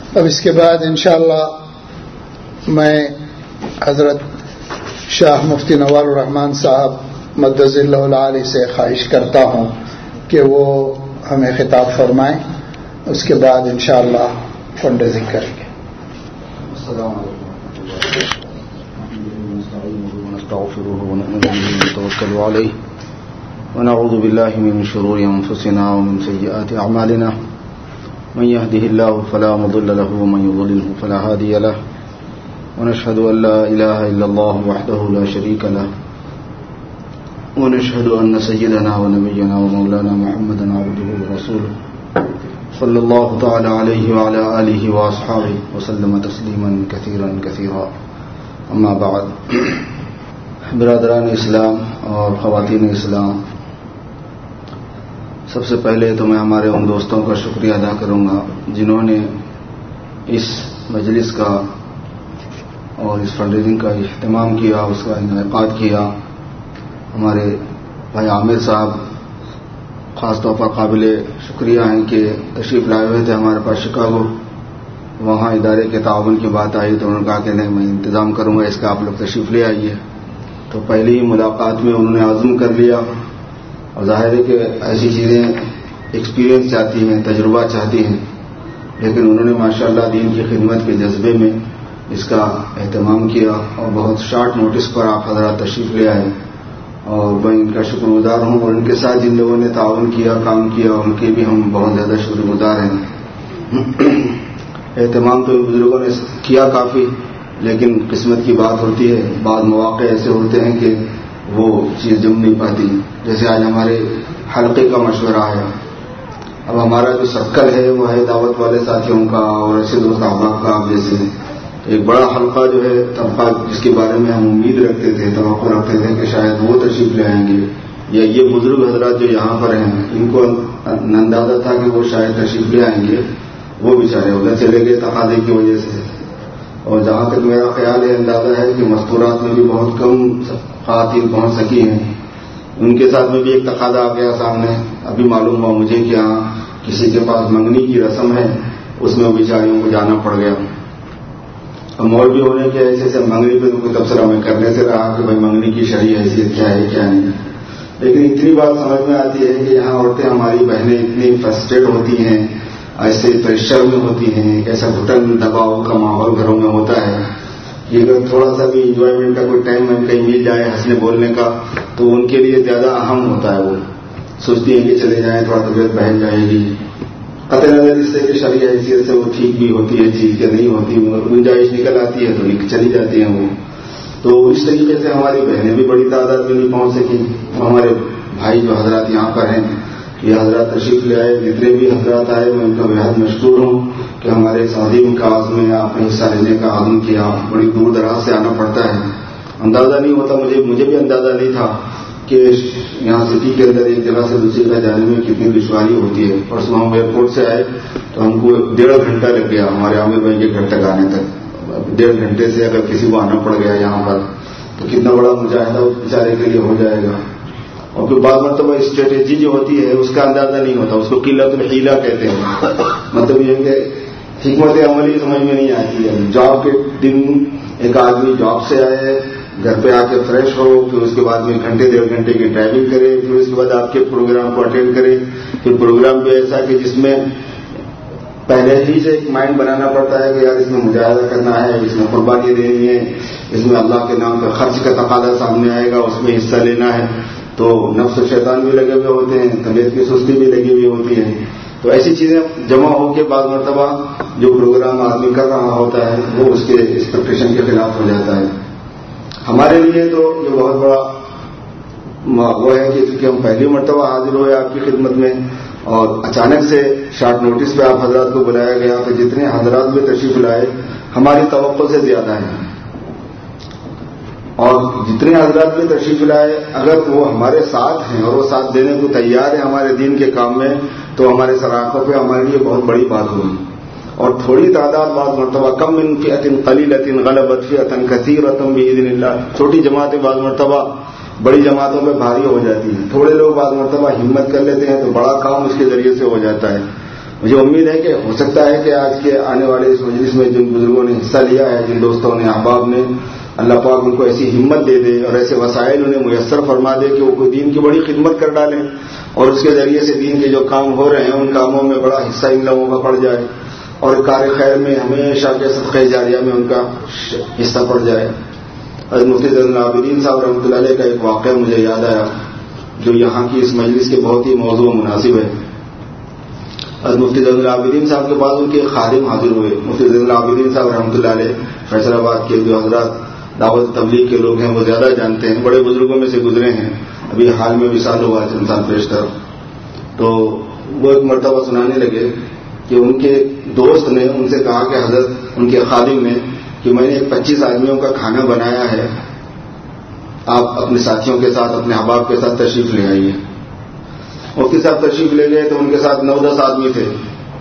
اب اس کے بعد انشاءاللہ میں حضرت شاہ مفتی نوال الرحمان صاحب مدظ اللہ العالی سے خواہش کرتا ہوں کہ وہ ہمیں خطاب فرمائیں. اس کے بعد انشاءاللہ فنڈ ریزنگ کریں گے. السلام علیکم ونستغفره ونؤمن به ونتوكل عليه ونعوذ بالله من شرور انفسنا ومن سيئات اعمالنا من يهده الله فلا مضل له ومن يضلل فلا هادي له ونشهد ان لا اله الا الله وحده لا شريك له ونشهد ان سيدنا ونبينا ومولانا محمدا عبده ورسوله صلى الله تعالى عليه وعلى آله وأصحابه وسلم تسليما كثيرا كثيرا. اما بعد. برادران اسلام اور خواتین اسلام، سب سے پہلے تو میں ہمارے ان دوستوں کا شکریہ ادا کروں گا جنہوں نے اس مجلس کا اور اس فنڈ ریزنگ کا اہتمام کیا، اس کا انعقاد کیا. ہمارے بھائی عامر صاحب خاص طور پر قابل شکریہ ہیں کہ تشریف لائے ہوئے تھے ہمارے پاس شکاگو. وہاں ادارے کے تعاون کی بات آئی تو انہوں نے کہا کہ نہیں، میں انتظام کروں گا اس کا، آپ لوگ تشریف لے آئیے. تو پہلی ہی ملاقات میں انہوں نے عزم کر لیا، اور ظاہر ہے کہ ایسی چیزیں ایکسپیرئنس چاہتی ہیں، تجربہ چاہتی ہیں، لیکن انہوں نے ماشاءاللہ دین کی خدمت کے جذبے میں اس کا اہتمام کیا اور بہت شارٹ نوٹس پر آپ حضرات تشریف لے آئے، اور میں ان کا شکر گزار ہوں. اور ان کے ساتھ جن لوگوں نے تعاون کیا، کام کیا، ان کے بھی ہم بہت زیادہ شکر گزار ہیں. اہتمام تو بزرگوں نے کیا کافی، لیکن قسمت کی بات ہوتی ہے، بعض مواقع ایسے ہوتے ہیں کہ وہ چیز جم نہیں پاتی. جیسے آج ہمارے حلقے کا مشورہ ہے. اب ہمارا جو سرکل ہے وہ ہے دعوت والے ساتھیوں کا اور ایسے دوست احباب کا. جیسے ایک بڑا حلقہ جو ہے طبقہ، جس کے بارے میں ہم امید رکھتے تھے، توقع رکھتے تھے کہ شاید وہ تشریف لے آئیں گے، یا یہ بزرگ حضرات جو یہاں پر ہیں ان کو اندازہ تھا کہ وہ شاید تشریف لے آئیں گے، وہ بیچارے ادھر چلے گئے تقاضے کی وجہ سے. اور جہاں تک میرا خیال ہے، اندازہ ہے کہ مستورات میں بھی بہت کم خواتین پہنچ سکی ہیں. ان کے ساتھ میں بھی ایک تقاضا آ گیا سامنے. ابھی معلوم ہوا مجھے کہ ہاں کسی کے پاس منگنی کی رسم ہے، اس میں بیچاریوں کو جانا پڑ گیا. مولوی ہونے کے ایسے سے منگنی پہ کوئی تبصرہ میں کرنے سے رہا کہ بھائی منگنی کی شرعی حیثیت کیا ہے کیا نہیں. لیکن اتنی بات سمجھ میں آتی ہے کہ یہاں عورتیں ہماری بہنیں اتنی فرسٹریٹ ہوتی ہیں، ایسے پریشر میں ہوتی ہیں، ایسا گھٹن دباؤ کا ماحول گھروں میں ہوتا ہے کہ اگر تھوڑا سا بھی انجوائمنٹ کا کوئی ٹائم کہیں مل جائے ہنسنے بولنے کا تو ان کے لیے زیادہ اہم ہوتا ہے. وہ سوچتی ہیں کہ چلے جائیں، تھوڑا طبیعت بہل جائے گی. قطع نظر اس سے کہ شرعی حیثیت سے وہ ٹھیک بھی ہوتی ہے چیز کہ نہیں ہوتی، مگر گنجائش نکل آتی ہے تو چلی جاتی ہیں وہ. تو اس طریقے سے ہماری بہنیں بھی بڑی تعداد میں نہیں پہنچ سکی. ہمارے بھائی جو حضرات یہاں پر ہیں، یہ حضرات تشریف لے آئے. جتنے بھی حضرات آئے میں ان کا بےحد مشکور ہوں کہ ہمارے اس عظیم کاز میں آپ نے حصہ لینے کا عزم کیا. بڑی دور دراز سے آنا پڑتا ہے، اندازہ نہیں ہوتا. مجھے بھی اندازہ نہیں تھا کہ یہاں سٹی کے اندر ایک جگہ سے دوسری جگہ جانے میں کتنی دشواری ہوتی ہے. پرسوں ہم ایئرپورٹ سے آئے تو ہم کو 1.5 گھنٹہ لگ گیا ہمارے عامر بھائی کے گھر تک آنے تک. 1.5 گھنٹے سے اگر کسی کو آنا پڑ گیا یہاں پر تو کتنا بڑا مجاہدہ اس بیچارے کے لیے ہو جائے گا. اور پھر بعض مرتبہ اسٹریٹجی جو ہوتی ہے اس کا اندازہ نہیں ہوتا، اس کو قلت الحیلہ کہتے ہیں. مطلب یہ کہ حکمت عملی سمجھ میں نہیں آتی ہے. جاب کے دن ایک آدمی جاب سے آئے، گھر پہ آ کے فریش ہو، پھر اس کے بعد میں 1.5 گھنٹے کی ڈرائیونگ کرے، پھر اس کے بعد آپ کے پروگرام کو اٹینڈ کرے. پھر پروگرام بھی ایسا کہ جس میں پہلے ہی سے ایک مائنڈ بنانا پڑتا ہے کہ یار اس میں مجاہدہ کرنا ہے، اس میں قربانی دینی ہے، اس میں اللہ کے نام پہ خرچ کا تقاضا سامنے آئے گا، اس میں حصہ لینا ہے. تو نفس و شیطان بھی لگے ہوئے ہوتے ہیں، طبیعت کی سستی بھی لگی ہوئی ہوتی ہے. تو ایسی چیزیں جمع ہو کے بعض مرتبہ جو پروگرام آدمی کر رہا ہوتا ہے وہ اس کے ایکسپیکٹیشن کے خلاف ہو جاتا ہے. ہمارے لیے تو یہ بہت بڑا وہ ہے کہ چونکہ ہم پہلی مرتبہ حاضر ہوئے آپ کی خدمت میں اور اچانک سے شارٹ نوٹس پہ آپ حضرات کو بلایا گیا، تو جتنے حضرات بھی تشریف لائے ہماری توقع سے زیادہ ہیں. اور جتنے حضرات بھی تشریف لائے اگر وہ ہمارے ساتھ ہیں اور وہ ساتھ دینے کو تیار ہیں ہمارے دین کے کام میں، تو ہمارے سراخوں پہ ہمارے لیے بہت بڑی بات ہوئی. اور تھوڑی تعداد بعض مرتبہ کم من فئۃ قلیلۃ غلبت فئۃ کثیرۃ باذن اللہ. چھوٹی جماعتیں بعض مرتبہ بڑی جماعتوں میں بھاری ہو جاتی ہیں. تھوڑے لوگ بعض مرتبہ ہمت کر لیتے ہیں تو بڑا کام اس کے ذریعے سے ہو جاتا ہے. مجھے امید ہے کہ ہو سکتا ہے کہ آج کے آنے والے اس مجلس میں جن بزرگوں نے حصہ لیا ہے، جن دوستوں نے، احباب نے، اللہ پاک ان کو ایسی ہمت دے دے اور ایسے وسائل انہیں میسر فرما دے کہ وہ کوئی دین کی بڑی خدمت کر ڈالیں اور اس کے ذریعے سے دین کے جو کام ہو رہے ہیں ان کاموں میں بڑا حصہ ان لوگوں کا پڑ جائے اور کار خیر میں ہمیشہ کے صدقہ جاریہ میں ان کا حصہ پڑ جائے۔ حضرت مفتی زین العابدین صاحب رحمۃ اللہ علیہ کا ایک واقعہ مجھے یاد آیا جو یہاں کی اس مجلس کے بہت ہی موضوع مناسب ہے۔ حضرت مفتی زین العابدین صاحب کے بعد ان کے خادم حاضر ہوئے۔ مفتی زین العابدین صاحب رحمۃ اللہ علیہ فیصل آباد کے جو حضرات دعوت تبلیغ کے لوگ ہیں وہ زیادہ جانتے ہیں، بڑے بزرگوں میں سے گزرے ہیں، ابھی حال میں وصال ہوا ہے انسان پیشتر۔ تو وہ ایک مرتبہ سنانے لگے کہ ان کے دوست نے ان سے کہا کہ حضرت، ان کے خادم نے، کہ میں نے 25 آدمیوں کا کھانا بنایا ہے، آپ اپنے ساتھیوں کے ساتھ، اپنے احباب کے ساتھ تشریف لے آئیے۔ مفتی صاحب تشریف لے گئے تو ان کے ساتھ 9-10 آدمی تھے۔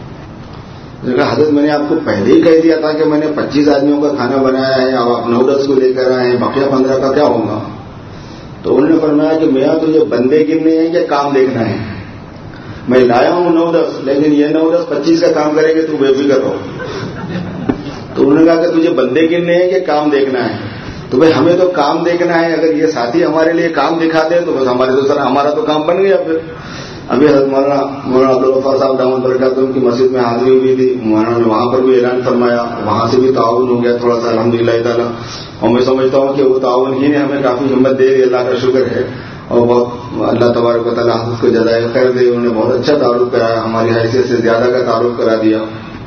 کہا حضرت میں نے آپ کو پہلے ہی کہہ دیا تھا کہ میں نے 25 آدمیوں کا کھانا بنایا ہے، اب آپ 9-10 کو لے کر آئے ہیں، بقیہ 15 کا کیا ہوگا؟ تو انہوں نے فرمایا کہ میاں تجھے بندے گننے ہیں کہ کام دیکھنا ہے؟ میں لایا ہوں 9-10، لیکن یہ 9-10 25 کا کام کریں گے، تو بے فکر ہو۔ تو انہوں نے کہا کہ تجھے بندے گننے ہیں کہ کام دیکھنا ہے؟ تو بھائی ہمیں تو کام دیکھنا ہے، اگر یہ ساتھی ہمارے لیے کام دکھاتے ہیں تو بس ہمارا تو کام بن گیا۔ پھر ابھی حضرت مولانا عبدالغفار صاحب دامت برکاتہ ان کی مسجد میں حاضری ہوئی تھی، مولانا نے وہاں پر بھی اعلان فرمایا، وہاں سے بھی تعاون ہو گیا تھوڑا سا الحمدللہ تعالیٰ، اور میں سمجھتا ہوں کہ وہ تعاون ہی نے ہمیں کافی ہمت دے دی، اللہ کا شکر ہے، اور بہت اللہ تبارک و تعالیٰ اس کو جزائے خیر دے، انہوں نے بہت اچھا تعارف کرایا، ہماری حیثیت سے زیادہ کا تعارف کرا دیا۔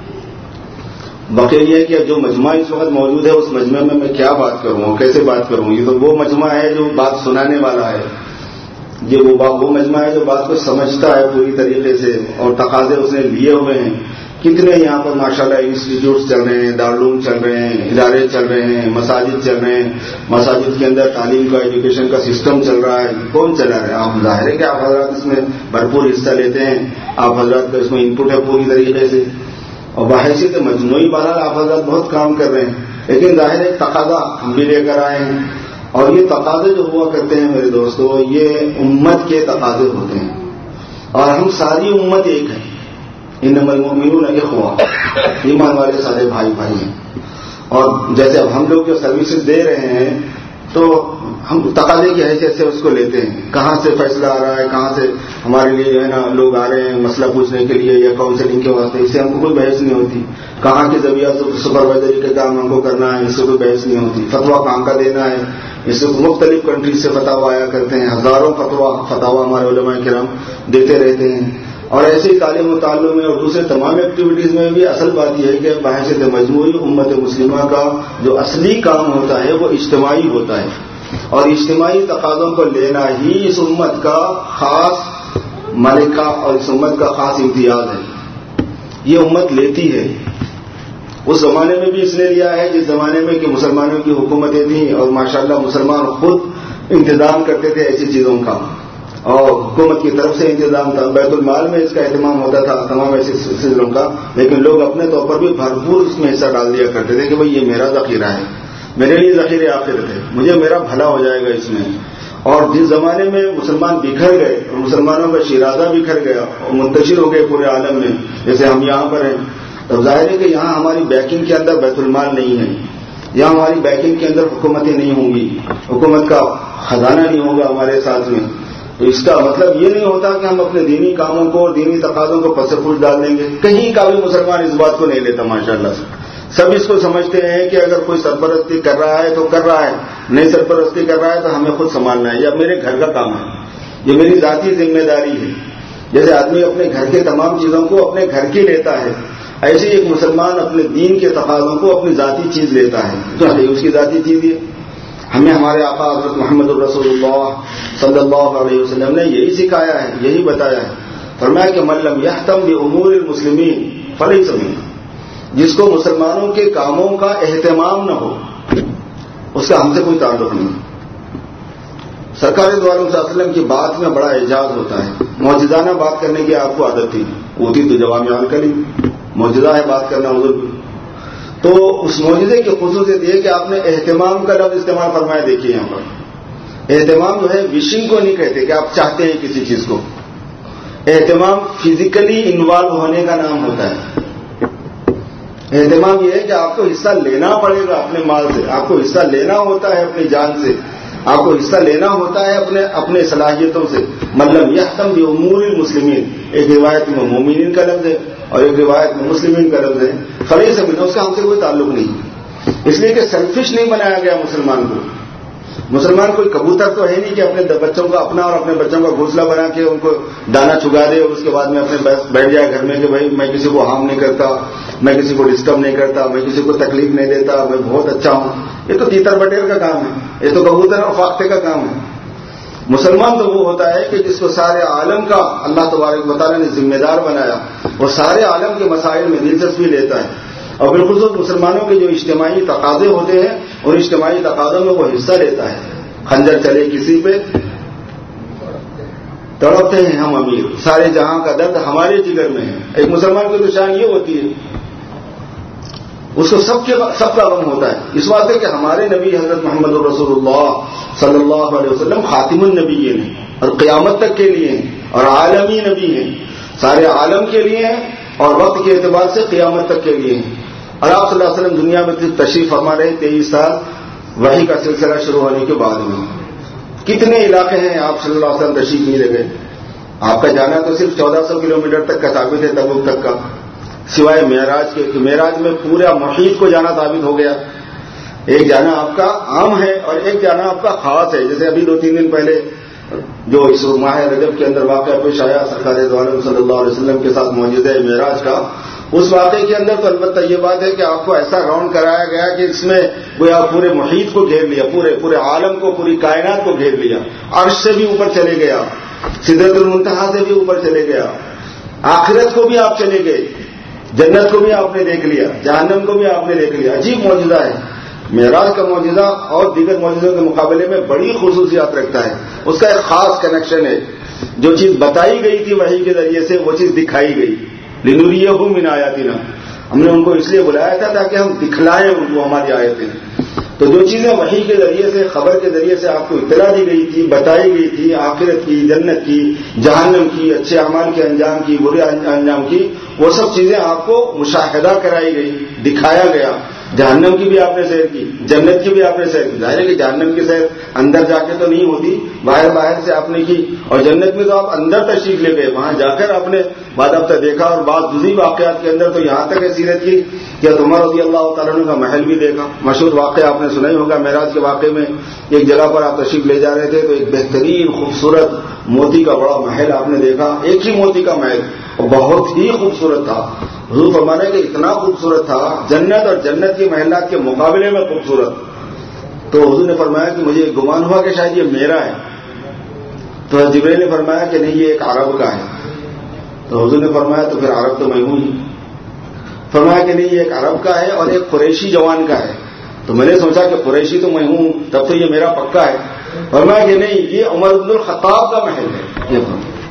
باقی یہ ہے کہ جو مجمع اس وقت موجود ہے اس مجمع میں میں کیا بات کروں، کیسے بات کروں؟ یہ تو وہ مجمع ہے جو بات سنانے والا ہے، یہ وہ مجمع ہے جو بات کو سمجھتا ہے پوری طریقے سے، اور تقاضے اس نے لیے ہوئے ہیں۔ کتنے یہاں پر ماشاءاللہ انسٹیٹیوٹس چل رہے ہیں، دارالعلوم چل رہے ہیں، ادارے چل رہے ہیں، مساجد چل رہے ہیں، مساجد کے اندر تعلیم کا، ایجوکیشن کا سسٹم چل رہا ہے۔ کون چلا رہا ہے؟ آپ ظاہر ہے کہ آپ حضرات اس میں بھرپور حصہ لیتے ہیں، آپ حضرات کا اس میں انپٹ ہے پوری طریقے سے، اور بحیثیت مجموعی بہرحال آپ حضرات بہت کام کر رہے ہیں، لیکن ظاہر ہے تقاضا ہم بھی لے کر آئے ہیں، اور یہ تقاضے جو ہوا کرتے ہیں میرے دوستو، یہ امت کے تقاضے ہوتے ہیں، اور ہم ساری امت ایک ہے۔ انما المؤمنون اخوہ، ایمان والے سارے بھائی بھائی ہیں، اور جیسے اب ہم لوگ جو سروسز دے رہے ہیں تو ہم تقاضے کی حیثیت سے اس کو لیتے ہیں، کہاں سے فیصلہ آ رہا ہے، کہاں سے ہمارے لیے جو ہے نا لوگ آ رہے ہیں مسئلہ پوچھنے کے لیے یا کاؤنسلنگ کے واسطے، اس سے ہم کو کوئی بحث نہیں ہوتی، کہاں کے ذریعہ سپروائزری کے کام ہم کو کرنا ہے، اس سے کوئی بحث نہیں ہوتی، فتویٰ کہاں کا دینا ہے، اس سے مختلف کنٹریز سے فتاویٰ آیا کرتے ہیں، ہزاروں فتاویٰ ہمارے علماء کرام دیتے رہتے ہیں، اور ایسے ہی تعلیم و تعلم میں اور دوسرے تمام ایکٹیویٹیز میں بھی اصل بات یہ ہے کہ بحیثیت مجموعی امت مسلمہ کا جو اصلی کام ہوتا ہے وہ اجتماعی ہوتا ہے، اور اجتماعی تقاضوں کو لینا ہی اس امت کا خاص ملکہ اور اس امت کا خاص امتیاز ہے۔ یہ امت لیتی ہے، اس زمانے میں بھی اس نے لیا ہے جس زمانے میں کہ مسلمانوں کی حکومتیں تھیں، اور ماشاءاللہ مسلمان خود انتظام کرتے تھے ایسی چیزوں کا، اور حکومت کی طرف سے انتظام تھا، بیت المال میں اس کا اہتمام ہوتا تھا تمام ایسے سلسلوں کا، لیکن لوگ اپنے طور پر بھی بھرپور اس میں حصہ ڈال دیا کرتے تھے کہ بھئی یہ میرا ذخیرہ ہے، میرے لیے ذخیرے آخرت ہے، مجھے میرا بھلا ہو جائے گا اس میں۔ اور جس زمانے میں مسلمان بکھر گئے اور مسلمانوں کا شیرازہ بکھر گیا اور منتشر ہو گئے پورے عالم میں، جیسے ہم یہاں پر ہیں، تو ظاہر ہے کہ یہاں ہماری بیکنگ کے اندر بیت المال نہیں ہے، یہاں ہماری بیکنگ کے اندر حکومتیں نہیں ہوں گی، حکومت کا خزانہ نہیں ہوگا ہمارے ساتھ میں، تو اس کا مطلب یہ نہیں ہوتا کہ ہم اپنے دینی کاموں کو اور دینی تقاضوں کو پس پوچھ ڈال دیں گے۔ کہیں کا بھی مسلمان اس بات کو نہیں لیتا ماشاءاللہ سے، سب اس کو سمجھتے ہیں کہ اگر کوئی سرپرستی کر رہا ہے تو کر رہا ہے، نہیں سرپرستی کر رہا ہے تو ہمیں خود سنبھالنا ہے، یا میرے گھر کا کام ہے، یہ میری ذاتی ذمہ داری ہے۔ جیسے آدمی اپنے گھر کے تمام چیزوں کو اپنے گھر کی لیتا ہے، ایسے ایک مسلمان اپنے دین کے تقاضوں کو اپنی ذاتی چیز لیتا ہے، تو اس کی ذاتی چیز یہ ہمیں ہمارے آقا حضرت محمد الرسول اللہ صلی اللہ علیہ وسلم نے یہی سکھایا ہے، یہی بتایا ہے، فرمایا کہ من لم یہتم بامور المسلمین فلیس منہ، جس کو مسلمانوں کے کاموں کا اہتمام نہ ہو اس کا ہم سے کوئی تعلق نہیں۔ سرکار دو عالم صلی اللہ علیہ وسلم کی بات میں بڑا اعجاز ہوتا ہے، معجزانہ بات کرنے کی آپ کو عادت تھی، ہوتی تو جوامع الکلم، معجزہ ہے بات کرنا حضور، تو اس معجزے کی خصوصیت یہ کہ آپ نے اہتمام کا لفظ استعمال فرمایا۔ دیکھیے یہاں پر اہتمام جو ہے وشنگ کو نہیں کہتے کہ آپ چاہتے ہیں کسی چیز کو، اہتمام فزیکلی انوالو ہونے کا نام ہوتا ہے. اہتمام یہ ہے کہ آپ کو حصہ لینا پڑے گا اپنے مال سے, آپ کو حصہ لینا ہوتا ہے اپنی جان سے, آپ کو حصہ لینا ہوتا ہے اپنے صلاحیتوں سے. مطلب یحتم بامور المسلمین, ایک روایت میں مومنین کا لفظ ہے اور ایک روایت میں مسلمین کا لفظ ہے. خلیص من, اس کا ہم سے کوئی تعلق نہیں, اس لیے کہ سیلفش نہیں بنایا گیا مسلمان کو. مسلمان کوئی کبوتر تو ہے نہیں کہ اپنے بچوں کا اپنا اور اپنے بچوں کا گھونسلہ بنا کے ان کو دانا چگا دے اور اس کے بعد میں اپنے بیٹھ جائے گھر میں کہ بھائی میں کسی کو ہارم نہیں کرتا, میں کسی کو ڈسٹرب نہیں کرتا, میں کسی کو تکلیف نہیں دیتا, میں بہت اچھا ہوں. یہ تو تیتر بٹیر کا کام ہے, یہ تو کبوتر اور فاختے کا کام ہے. مسلمان تو وہ ہوتا ہے کہ جس کو سارے عالم کا اللہ تبارک و تعالیٰ نے ذمہ دار بنایا اور سارے عالم کے مسائل میں دلچسپی لیتا ہے, اور بالخصوص مسلمانوں کے جو اجتماعی تقاضے ہوتے ہیں اور اجتماعی تقاضوں میں وہ حصہ لیتا ہے. خنجر چلے کسی پہ تڑپتے ہیں ہم امیر, سارے جہاں کا درد ہمارے جگر میں ہے. ایک مسلمان کی تو شان یہ ہوتی ہے, اس کو سب کا غم ہوتا ہے, اس واسطے کہ ہمارے نبی حضرت محمد رسول اللہ صلی اللہ علیہ وسلم خاتم النبیین ہیں اور قیامت تک کے لیے ہیں اور عالمی نبی ہیں, سارے عالم کے لیے ہیں اور وقت کے اعتبار سے قیامت تک کے لیے ہیں. اور آپ صلی اللہ علیہ وسلم دنیا میں تشریف فرما رہے 23 سال وحی کا سلسلہ شروع ہونے کے بعد میں. کتنے علاقے ہیں آپ صلی اللہ علیہ وسلم تشریف نہیں لے گئے. آپ کا جانا تو صرف 1400 کلومیٹر تک کا ثابت ہے, تبوک تک کا, سوائے معراج کے. معراج میں پورا محیط کو جانا ثابت ہو گیا. ایک جانا آپ کا عام ہے اور ایک جانا آپ کا خاص ہے. جیسے ابھی 2-3 دن پہلے جو اس ماہ رجب کے اندر واقعہ پیش آیا سرکار دو عالم صلی اللہ علیہ وسلم کے ساتھ معجزہ معراج کا, اس واقعے کے اندر تو البتہ یہ بات ہے کہ آپ کو ایسا راؤنڈ کرایا گیا کہ اس میں وہ آپ پورے محیط کو گھیر لیا, پورے عالم کو, پوری کائنات کو گھیر لیا. عرش سے بھی اوپر چلے گیا, سدرۃ المنتہا سے بھی اوپر چلے گیا, آخرت کو بھی آپ چلے گئے, جنت کو بھی آپ نے دیکھ لیا, جہنم کو بھی آپ نے دیکھ لیا. عجیب معجزہ ہے. معراج کا معجزہ اور دیگر معجزوں کے مقابلے میں بڑی خصوصیات رکھتا ہے. اس کا ایک خاص کنیکشن ہے. جو چیز بتائی گئی تھی وحی کے ذریعے سے وہ چیز دکھائی گئی. لنریہم من آیاتنا, ہم نے ان کو اس لیے بلایا تھا تاکہ ہم دکھلائیں ان کو ہماری آیتیں. تو جو چیزیں وحی کے ذریعے سے, خبر کے ذریعے سے آپ کو اطلاع دی گئی تھی, بتائی گئی تھی, آخرت کی, جنت کی, جہنم کی, اچھے اعمال کے انجام کی, برے انجام کی, وہ سب چیزیں آپ کو مشاہدہ کرائی گئی, دکھایا گیا. جہنم کی بھی آپ نے سیر کی, جنت کی بھی آپ نے سیر کی. ظاہر ہے کہ جہنم کی سیر اندر جا کے تو نہیں ہوتی, باہر سے آپ نے کی, اور جنت میں تو آپ اندر تشریف لے گئے, وہاں جا کر آپ نے باضابطہ دیکھا. اور بعض دوسری واقعات کے اندر تو یہاں تک سیرت کی کہ عمر رضی اللہ تعالیٰ عنہ کا محل بھی دیکھا. مشہور واقعہ آپ نے سنا ہی ہوگا, معراج کے واقعے میں ایک جگہ پر آپ تشریف لے جا رہے تھے تو ایک بہترین خوبصورت موتی کا بڑا محل آپ نے دیکھا. ایک ہی موتی کا محل اور بہت ہی خوبصورت تھا. حضور فرمانے کہ اتنا خوبصورت تھا, جنت اور جنت کے محلات کے مقابلے میں خوبصورت. تو حضور نے فرمایا کہ مجھے گمان ہوا کہ شاید یہ میرا ہے. تو جبریل نے فرمایا کہ نہیں, یہ ایک عرب کا ہے. تو حضور نے فرمایا تو پھر عرب تو میں ہوں ہی. فرمایا کہ نہیں, یہ ایک عرب کا ہے اور ایک قریشی جوان کا ہے. تو میں نے سوچا کہ قریشی تو میں ہوں, تب تو یہ میرا پکا ہے. فرمایا کہ نہیں, یہ عمر بن الخطاب کا محل ہے.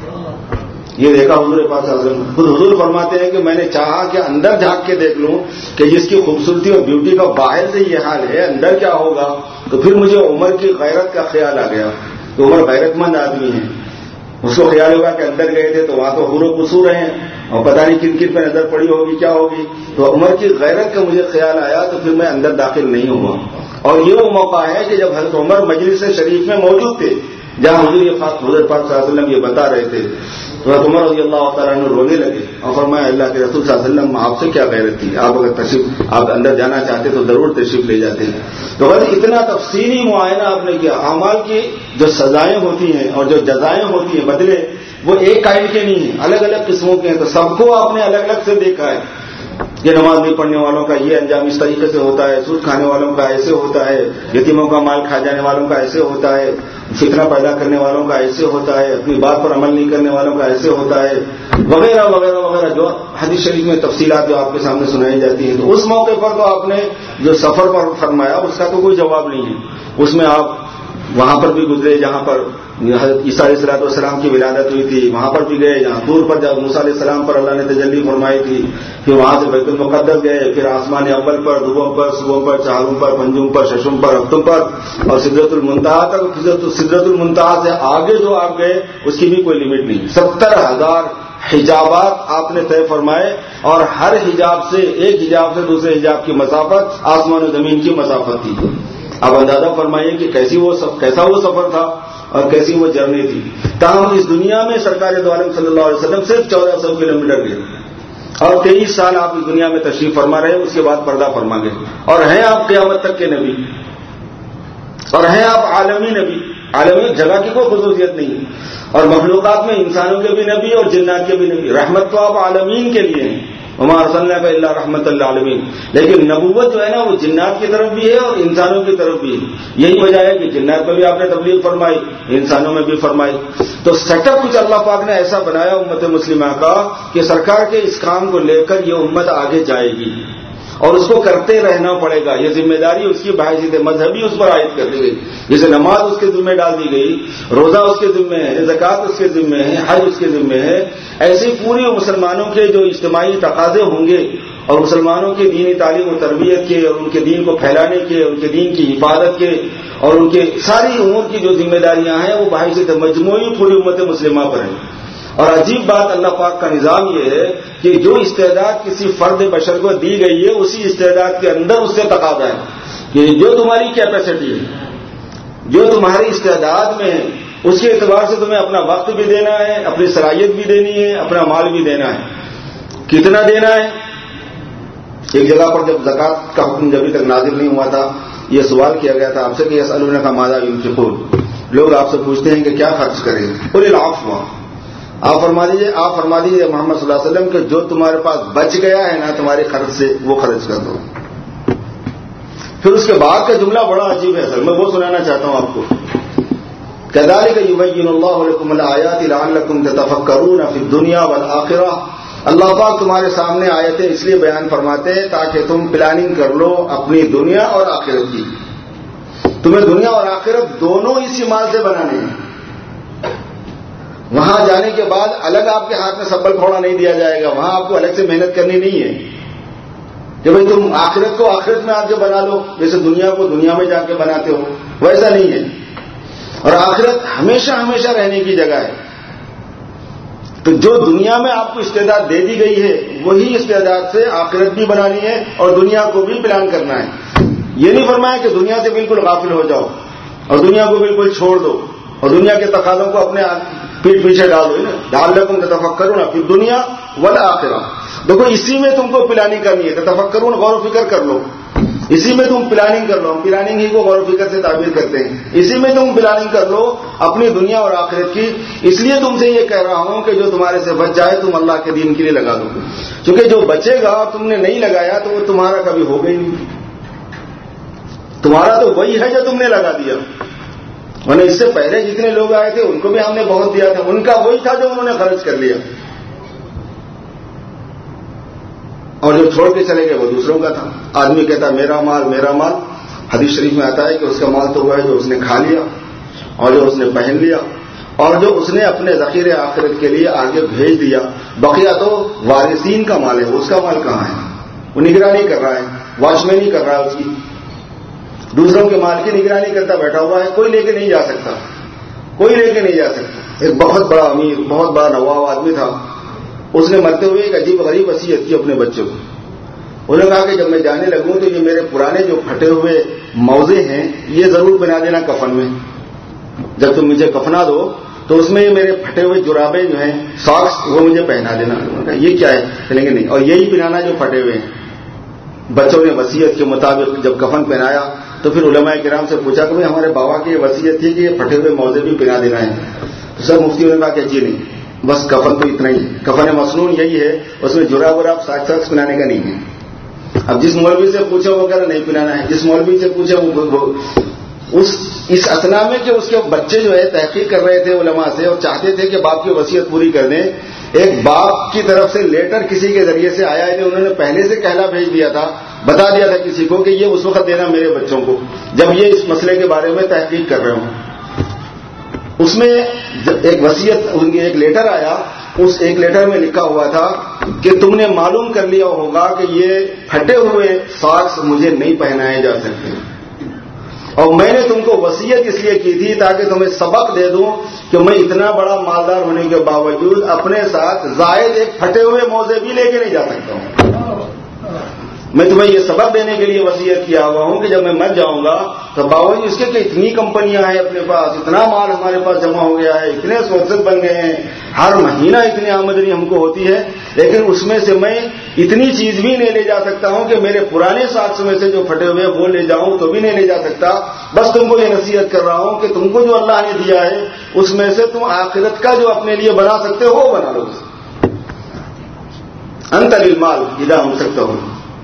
یہ دیکھا حضور پاک صلی اللہ علیہ وسلم. خود حضور فرماتے ہیں کہ میں نے چاہا کہ اندر جھانک کے دیکھ لوں کہ جس کی خوبصورتی اور بیوٹی کا باہر سے یہ حال ہے, اندر کیا ہوگا. تو پھر مجھے عمر کی غیرت کا خیال آ گیا کہ عمر غیرت مند آدمی ہے. اس کو خیال ہوگا کہ اندر گئے تھے تو وہاں تو حور و قصور ہیں اور پتہ نہیں کن کن پہ نظر پڑی ہوگی, کیا ہوگی. تو عمر کی غیرت کا مجھے خیال آیا تو پھر میں اندر داخل نہیں ہوا. اور یہ وہ موقع ہے کہ جب حضرت عمر مجلس شریف میں موجود تھے جہاں حضور پاک صلی اللہ علیہ وسلم یہ بتا رہے تھے. تو حضرت عمر رضی اللہ تعالیٰ عنہ رونے لگے اور فرمایا اللہ کے رسول صلی اللہ علیہ وسلم آپ سے کیا غیرت تھی, آپ اگر تشریف آپ اندر جانا چاہتے تو ضرور تشریف لے جاتے ہیں. تو بس اتنا تفصیلی معائنہ آپ نے کیا. اعمال کی جو سزائیں ہوتی ہیں اور جو جزائیں ہوتی ہیں, بدلے, وہ ایک کائنڈ کے نہیں ہیں, الگ الگ قسموں کے ہیں. تو سب کو آپ نے الگ الگ سے دیکھا ہے کہ نماز نہیں پڑھنے والوں کا یہ انجام اس طریقے سے ہوتا ہے, سود کھانے والوں کا ایسے ہوتا ہے, یتیموں کا مال کھا جانے والوں کا ایسے ہوتا ہے, فتنہ پیدا کرنے والوں کا ایسے ہوتا ہے, اپنی بات پر عمل نہیں کرنے والوں کا ایسے ہوتا ہے, وغیرہ وغیرہ وغیرہ, جو حدیث شریف میں تفصیلات جو آپ کے سامنے سنائی جاتی ہیں. تو اس موقع پر تو آپ نے جو سفر پر فرمایا اس کا تو کوئی جواب نہیں ہے. اس میں آپ وہاں پر بھی گزرے جہاں پر حضرت عیسیٰ علیہ السلام کی ولادت ہوئی تھی، وہاں پر بھی گئے. یہاں طور پر جب موسیٰ علیہ السلام پر اللہ نے تجلی فرمائی تھی، پھر وہاں سے بیت المقدس گئے، پھر آسمان اول پر، دوم پر، صبح پر، چہارم پر، پنجم پر، ششم پر، ہفتم پر، اور سدرۃ المنتہا تک. سدرۃ المنتہا سے آگے جو آپ گئے اس کی بھی کوئی لمٹ نہیں. 70,000 حجابات آپ نے طے فرمائے، اور ہر حجاب سے، ایک حجاب سے دوسرے حجاب کی مسافت آسمان و زمین کی مسافت تھی. اب اندازہ فرمائیے کہ کیسا وہ سفر تھا اور کیسی وہ جرنی تھی. تاہم اس دنیا میں سرکار دو عالم صلی اللہ علیہ وسلم صرف 1400 کلومیٹر گئے، اور 23 سال آپ اس دنیا میں تشریف فرما رہے، اس کے بعد پردہ فرما گئے، اور ہیں آپ قیامت تک کے نبی، اور ہیں آپ عالمی نبی. عالمی جگہ کی کوئی خصوصیت نہیں، اور مخلوقات میں انسانوں کے بھی نبی اور جنات کے بھی نبی. رحمت تو آپ عالمین کے لیے ہیں، وما ارسلناک الا رحمۃ للعالمین. لیکن نبوت جو ہے نا وہ جنات کی طرف بھی ہے اور انسانوں کی طرف بھی ہے. یہی وجہ ہے کہ جنات میں بھی آپ نے تبلیغ فرمائی، انسانوں میں بھی فرمائی. تو سیٹ اپ کچھ اللہ پاک نے ایسا بنایا امت مسلمہ کا کہ سرکار کے اس کام کو لے کر یہ امت آگے جائے گی، اور اس کو کرتے رہنا پڑے گا. یہ ذمہ داری اس کی بحیثیت مذہبی اس پر عائد کر دی گئی. جیسے نماز اس کے ذمہ ڈال دی گئی، روزہ اس کے ذمہ ہے، زکوٰۃ اس کے ذمہ ہے، حج اس کے ذمہ ہے. ایسی پوری مسلمانوں کے جو اجتماعی تقاضے ہوں گے، اور مسلمانوں کی دینی تعلیم و تربیت کے، اور ان کے دین کو پھیلانے کے، ان کے دین کی حفاظت کے، اور ان کے ساری امور کی جو ذمہ داریاں ہیں وہ بحیثیت مجموعی پوری امت مسلمہ پر ہیں. اور عجیب بات اللہ پاک کا نظام یہ ہے کہ جو استعداد کسی فرد بشر کو دی گئی ہے، اسی استعداد کے اندر اس سے تقاضا ہے کہ جو تمہاری کیپیسٹی ہے، جو تمہاری استعداد میں ہے، اس کے اعتبار سے تمہیں اپنا وقت بھی دینا ہے، اپنی صلاحیت بھی دینی ہے، اپنا مال بھی دینا ہے. کتنا دینا ہے؟ ایک جگہ پر جب زکوٰۃ کا حکم جبھی تک نازل نہیں ہوا تھا، یہ سوال کیا گیا تھا آپ سے کہ یسألونک ماذا ينفقون. لوگ آپ سے پوچھتے ہیں کہ کیا خرچ کریں. قل العفو. آپ فرما دیجیے محمد صلی اللہ علیہ وسلم کہ جو تمہارے پاس بچ گیا ہے نا تمہارے خرچ سے، وہ خرچ کر دو. پھر اس کے بعد کا جملہ بڑا عجیب ہے، سر میں وہ سنانا چاہتا ہوں آپ کو. كذلك يبين الله لكم الآيات لعلكم تتفكرون في الدنيا والآخرة. اللہ پاک تمہارے سامنے آیتیں اس لیے بیان فرماتے ہیں تاکہ تم پلاننگ کر لو اپنی دنیا اور آخرت کی. تمہیں دنیا اور آخرت دونوں اسی مال سے بنانے ہیں. وہاں جانے کے بعد الگ آپ کے ہاتھ میں سبل پھوڑا نہیں دیا جائے گا، وہاں آپ کو الگ سے محنت کرنی نہیں ہے کہ بھائی تم آخرت کو آخرت میں آ کے بنا لو، جیسے دنیا کو دنیا میں جا کے بناتے ہو، ویسا نہیں ہے. اور آخرت ہمیشہ ہمیشہ رہنے کی جگہ ہے. تو جو دنیا میں آپ کو استعداد دے دی گئی ہے، وہی استعداد سے آخرت بھی بنانی ہے اور دنیا کو بھی پلان کرنا ہے. یہ نہیں فرمایا کہ دنیا سے بالکل غافل ہو جاؤ اور دنیا کو بالکل چھوڑ دو اور دنیا کے تقاضوں کو اپنے پیٹ پیچھے ڈال دو. لعلکم تتفکرون فی الدنیا والآخرہ. دیکھو اسی میں تم کو پلاننگ کرنی ہے. تتفکرون غور و فکر کر لو، اسی میں تم پلاننگ کر لو. ہم پلاننگ ہی کو غور و فکر سے تعبیر کرتے ہیں. اسی میں تم پلاننگ کر لو اپنی دنیا اور آخرت کی. اس لیے تم سے یہ کہہ رہا ہوں کہ جو تمہارے سے بچ جائے تم اللہ کے دین کے لیے لگا دو. کیونکہ جو بچے گا تم نے نہیں لگایا تو وہ تمہارا کبھی ہوگا ہی نہیں. تمہارا تو وہی ہے جو تم نے لگا دیا. ورنہ اس سے پہلے جتنے لوگ آئے تھے ان کو بھی ہم نے بہت دیا تھا، ان کا وہی تھا جو انہوں نے خرچ کر لیا، اور جو چھوڑ کے چلے گئے وہ دوسروں کا تھا. آدمی کہتا میرا مال میرا مال. حدیث شریف میں آتا ہے کہ اس کا مال تو وہ ہے جو اس نے کھا لیا اور جو اس نے پہن لیا اور جو اس نے اپنے ذخیرے آخرت کے لیے آگے بھیج دیا. بقیہ تو وارثین کا مال ہے. اس کا مال کہاں ہے؟ وہ نگرانی کر رہا ہے، واچمینی کر رہا ہے، اس کی دوسروں کے مال کی نگرانی کرتا بیٹھا ہوا ہے. کوئی لے کے نہیں جا سکتا، کوئی لے کے نہیں جا سکتا. ایک بہت بڑا امیر، بہت بڑا نواب آدمی تھا. اس نے مرتے ہوئے ایک عجیب غریب وصیت کی اپنے بچوں کو. انہوں نے کہا کہ جب میں جانے لگوں تو یہ میرے پرانے جو پھٹے ہوئے موزے ہیں یہ ضرور بنا دینا کفن میں. جب تم مجھے کفنا دو تو اس میں یہ میرے پھٹے ہوئے جرابیں جو ہیں، ساکس، وہ مجھے پہنا دینا. یہ کیا ہے؟ کہیں گے نہیں، اور یہی پہنانا جو پھٹے ہوئے ہیں. بچوں نے وصیت کے مطابق جب کفن پہنایا تو پھر علماء کرام سے پوچھا کہ ہمارے بابا کی یہ وصیت تھی کہ یہ پھٹے ہوئے موزے بھی پہنا دینا ہے. تو سب مفتیوں نے کہا کہ جی نہیں، بس کفن تو اتنا ہی. کفن مصنون یہی ہے، اس میں جراب وراب ساکس پہنانے کا نہیں ہے. اب جس مولوی سے پوچھے وہ کہہ رہا نہیں پہنانا ہے، جس مولوی سے پوچھے وہ اس اثنا میں کہ اس کے بچے جو ہے تحقیق کر رہے تھے علماء سے اور چاہتے تھے کہ باپ کی وصیت پوری کر دیں. ایک باپ کی طرف سے لیٹر کسی کے ذریعے سے آیا ہے، انہوں نے پہلے سے کہلا بھیج دیا تھا، بتا دیا تھا کسی کو کہ یہ اس وقت دینا میرے بچوں کو جب یہ اس مسئلے کے بارے میں تحقیق کر رہے ہوں. اس میں ایک وصیت ان کی ایک لیٹر آیا. اس ایک لیٹر میں لکھا ہوا تھا کہ تم نے معلوم کر لیا ہوگا کہ یہ پھٹے ہوئے ساکس مجھے نہیں پہنائے جا سکتے، اور میں نے تم کو وصیت اس لیے کی تھی تاکہ تمہیں سبق دے دوں کہ میں اتنا بڑا مالدار ہونے کے باوجود اپنے ساتھ زائد ایک پھٹے ہوئے موزے بھی لے کے نہیں جا سکتا ہوں. میں تمہیں یہ سبق دینے کے لیے وصیت کیا ہوا ہوں کہ جب میں مر جاؤں گا تو باوجود اس کے کہ اتنی کمپنیاں ہیں اپنے پاس، اتنا مال ہمارے پاس جمع ہو گیا ہے، اتنے سورسز بن گئے ہیں، ہر مہینہ اتنی آمدنی ہم کو ہوتی ہے، لیکن اس میں سے میں اتنی چیز بھی نہیں لے جا سکتا ہوں کہ میرے پرانے ساکس میں سے جو پھٹے ہوئے وہ لے جاؤں تو بھی نہیں لے جا سکتا. بس تم کو یہ نصیحت کر رہا ہوں کہ تم کو جو اللہ نے دیا ہے اس میں سے تم آخرت کا جو اپنے لیے بنا سکتے ہو وہ بنا لو. انت للمال اذا امسکتہ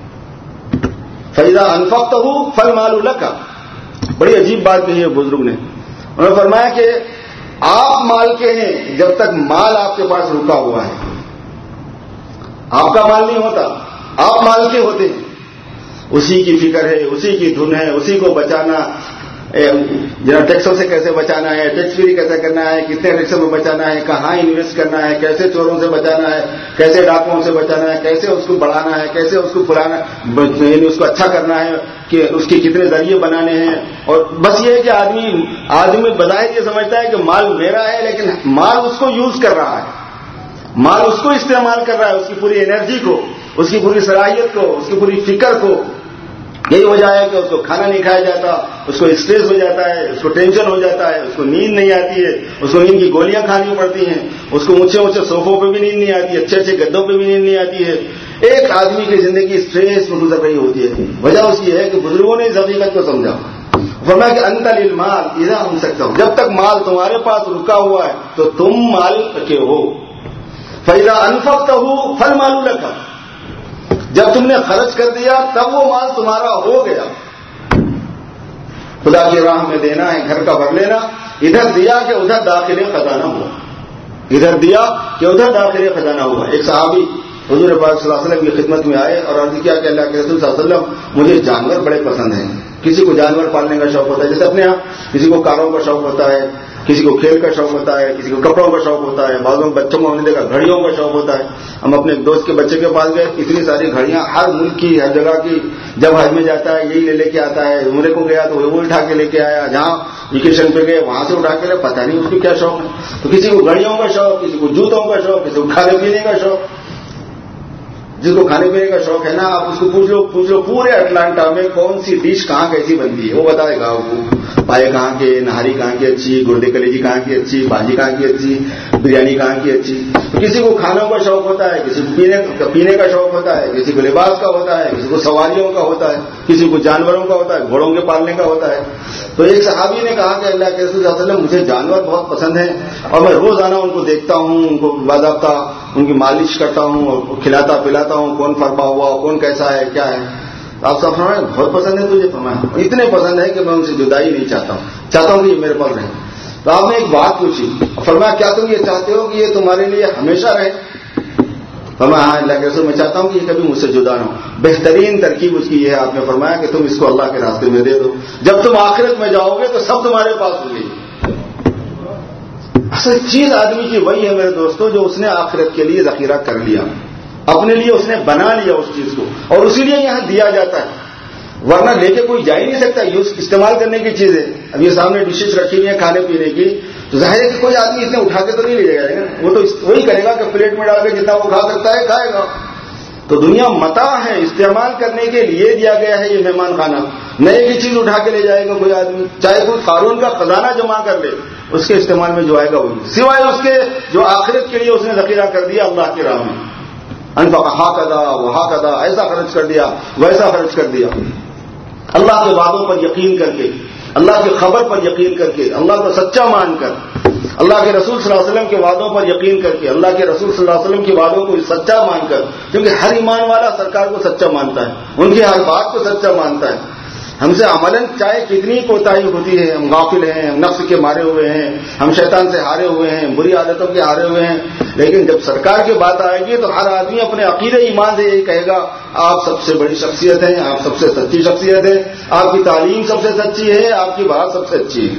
فاذا انفقتہ فالمال لک. بڑی عجیب بات کہی ہے بزرگ نے. انہوں نے فرمایا کہ آپ مال کے ہیں جب تک مال آپ کے پاس رکا ہوا ہے. آپ کا مال نہیں ہوتا، آپ مال کے ہوتے ہیں. اسی کی فکر ہے، اسی کی دھن ہے، اسی کو بچانا، ٹیکسوں سے کیسے بچانا ہے، ٹیکس فری کیسے کرنا ہے، کتنے ٹیکسوں میں بچانا ہے، کہاں انویسٹ کرنا ہے، کیسے چوروں سے بچانا ہے، کیسے ڈاکوؤں سے بچانا ہے، کیسے اس کو بڑھانا ہے، کیسے اس کو پھلانا، یعنی اس کو اچھا کرنا ہے کہ اس کے کتنے ذریعے بنانے ہیں. اور بس یہ ہے کہ آدمی بظاہر یہ سمجھتا ہے کہ مال میرا ہے، لیکن مال اس کو یوز کر رہا ہے، مال اس کو استعمال کر رہا ہے، اس کی پوری انرجی کو، اس کی پوری صلاحیت کو، اس کی پوری فکر کو. یہی وجہ ہے کہ اس کو کھانا نہیں کھایا جاتا، اس کو اسٹریس ہو جاتا ہے، اس کو ٹینشن ہو جاتا ہے، اس کو نیند نہیں آتی ہے، اس کو نیند کی گولیاں کھانی پڑتی ہیں، اس کو اونچے اونچے صوفوں پہ بھی نیند نہیں آتی ہے، اچھے اچھے گدوں پہ بھی نیند نہیں آتی ہے. ایک آدمی کی زندگی اسٹریس میں گزر رہی ہوتی ہے. وجہ اس کی ہے کہ بزرگوں نے اس حقیقت کو سمجھا. فرمایا کہ انت للمال اذا امسکتہ، جب تک مال تمہارے پاس رکا ہوا ہے تو تم مال کے ہو. فاذا انفقتہ فالمال لک، جب تم نے خرچ کر دیا تب وہ مال تمہارا ہو گیا. خدا کی راہ میں دینا ہے، گھر کا بھر لینا، ادھر دیا کہ ادھر داخل خزانہ ہوا، ادھر دیا کہ ادھر داخل خزانہ ہوا. ایک صحابی حضور پاک صلی اللہ علیہ وسلم کی خدمت میں آئے اور عرض کیا کہ اللہ کے رسول صلی اللہ علیہ وسلم مجھے جانور بڑے پسند ہیں. کسی کو جانور پالنے کا شوق ہوتا ہے، جیسے اپنے یہاں کسی کو کاروں کا شوق ہوتا ہے، کسی کو کھیل کا شوق ہوتا ہے، کسی کو کپڑوں کا شوق ہوتا ہے، بعضوں بچوں کو ہم نے دیکھا گھڑیوں کا شوق ہوتا ہے. ہم اپنے ایک دوست کے بچے کے پاس گئے، اتنی ساری گھڑیاں، ہر ملک کی، ہر جگہ کی. جب حج میں جاتا ہے یہی لے کے آتا ہے، عمرے کو گیا تو وہ اٹھا کے لے کے آیا، جہاں ویکیشن پہ گئے وہاں سے اٹھا کے لے، پتہ نہیں اس کو کیا شوق ہے. تو کسی کو گھڑیوں کا شوق، کسی کو جوتوں کا شوق، کسی کو کھانے پینے کا شوق. جس کو کھانے پینے کا شوق ہے نا، آپ اس کو پوچھ لو پورے اٹلانٹا میں کون سی ڈش کہاں کیسی بنتی ہے، وہ بتائے گا. وہ پائے کہاں کے، نہاری کہاں کی اچھی، گردے کلیجی کہاں کی اچھی، بھاجی کہاں کی اچھی، بریانی کہاں کی اچھی. کسی کو کھانوں کا شوق ہوتا ہے، کسی کو پینے کا شوق ہوتا ہے، کسی کو لباس کا ہوتا ہے، کسی کو سواریوں کا ہوتا ہے، کسی کو جانوروں کا ہوتا ہے، گھوڑوں کے پالنے کا ہوتا ہے. تو ایک صحابی نے کہا کہ اللہ کے رسول صلی اللہ علیہ وسلم مجھے جانور بہت پسند ہیں اور میں روزانہ ان کو دیکھتا ہوں، ان کو باضابطہ ان کی مالش کرتا ہوں اور کھلاتا پلاتا ہوں، کون فرما ہوا، کون کیسا ہے، کیا ہے. آپ سب فرمایا بہت پسند ہے تجھے. فرمایا اتنے پسند ہے کہ میں ان سے جدائی نہیں چاہتا ہوں کہ یہ میرے پاس رہے. تو آپ نے ایک بات پوچھی، فرمایا کیا تم یہ چاہتے ہو کہ یہ تمہارے لیے ہمیشہ رہے؟ فرمایا ہاں اللہ کے رسول میں چاہتا ہوں کہ یہ کبھی مجھ سے جدا نہ ہو. بہترین ترکیب اس کی یہ ہے، آپ نے فرمایا کہ تم اس کو اللہ کے راستے میں دے دو، جب تم آخرت میں جاؤ گے تو سب تمہارے پاس ہوگی. اصل چیز آدمی کی وہی ہے میرے دوستوں، جو اس نے آخرت کے لیے ذخیرہ کر لیا، اپنے لیے اس نے بنا لیا اس چیز کو، اور اسی لیے یہاں دیا جاتا ہے. ورنہ لے کے کوئی جا ہی نہیں سکتا. یہ استعمال کرنے کی چیز ہے. اب یہ سامنے ڈشز رکھی ہوئی ہیں کھانے پینے کی، تو ظاہر ہے کہ کوئی آدمی اتنے اٹھا کے تو نہیں لے جائے گا. وہ تو وہی کرے گا کہ پلیٹ میں ڈال کے جتنا وہ کھا سکتا ہے کھائے گا. تو دنیا متاع ہے، استعمال کرنے کے لیے دیا گیا ہے یہ مہمان خانہ. نئے کی چیز اٹھا کے لے جائے گا کوئی آدمی، چاہے کوئی قارون کا خزانہ جمع کر لے، اس کے استعمال میں جو آئے گا وہی، سوائے اس کے جو آخرت کے لیے اس نے ذخیرہ کر دیا اللہ کی راہ میں. انفق ہاکذا وہاکذا، ایسا خرچ کر دیا، ویسا خرچ کر دیا. اللہ کے وعدوں پر یقین کر کے، اللہ کی خبر پر یقین کر کے، اللہ کو سچا مان کر، اللہ کے رسول صلی اللہ علیہ وسلم کے وعدوں پر یقین کر کے، اللہ کے رسول صلی اللہ علیہ وسلم کے وعدوں کو سچا مان کر، کیونکہ ہر ایمان والا سرکار کو سچا مانتا ہے، ان کی ہر بات کو سچا مانتا ہے. ہم سے عملاً چاہے کتنی کوتاہی ہوتی ہے، ہم غافل ہیں، ہم نفس کے مارے ہوئے ہیں، ہم شیطان سے ہارے ہوئے ہیں، بری عادتوں کے ہارے ہوئے ہیں، لیکن جب سرکار کی بات آئے گی تو ہر آدمی اپنے عقیدے ایمان سے یہی کہے گا آپ سب سے بڑی شخصیت ہیں، آپ سب سے سچی شخصیت ہے، آپ کی تعلیم سب سے سچی ہے، آپ کی بات سب سے اچھی ہے.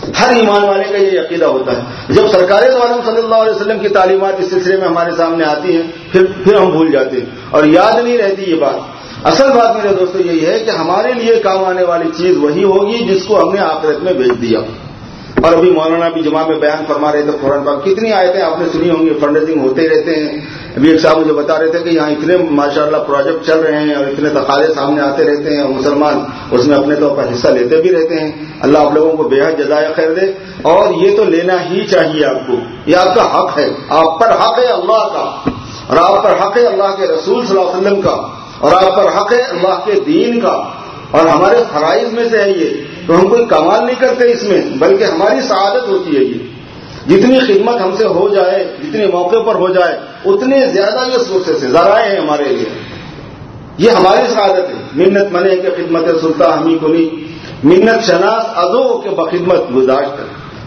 ہر ایمان والے کا یہ عقیدہ ہوتا ہے. جب سرکار دو عالم صلی اللہ علیہ وسلم کی تعلیمات اس سلسلے میں ہمارے سامنے آتی ہیں پھر ہم بھول جاتے ہیں اور یاد نہیں رہتی یہ بات. اصل بات میرے دوستو یہی ہے کہ ہمارے لیے کام آنے والی چیز وہی ہوگی جس کو ہم نے آخرت میں بھیج دیا. اور ابھی مولانا بھی جمعہ میں بیان فرما رہے تھے قرآن پاک کتنی آیتیں آپ نے سنی ہوں گی, فنڈ ریزنگ ہوتے ہی رہتے ہیں. ابھی ایک صاحب مجھے بتا رہے تھے کہ یہاں اتنے ماشاءاللہ پروجیکٹ چل رہے ہیں اور اتنے تقاضے سامنے آتے رہتے ہیں اور مسلمان اس میں اپنے طور پر حصہ لیتے بھی رہتے ہیں. اللہ آپ لوگوں کو بے حد جزائے خیر دے. اور یہ تو لینا ہی چاہیے آپ کو, یہ آپ کا حق ہے, آپ پر حق ہے اللہ کا, اور آپ پر حق ہے اللہ کے رسول صلی اللہ علیہ وسلم کا, اور آپ پر حق ہے اللہ کے دین کا, اور ہمارے فرائض میں سے ہے یہ. تو ہم کوئی کمال نہیں کرتے اس میں, بلکہ ہماری سعادت ہوتی ہے یہ. جتنی خدمت ہم سے ہو جائے, جتنے موقع پر ہو جائے, اتنے زیادہ یہ سورسز ہیں, ذرائع ہیں ہمارے لیے. یہ ہماری سعادت ہے. منت منے کے خدمت سلطان ہمی کنی, منت شناس ازو کے بخدمت گزاشت.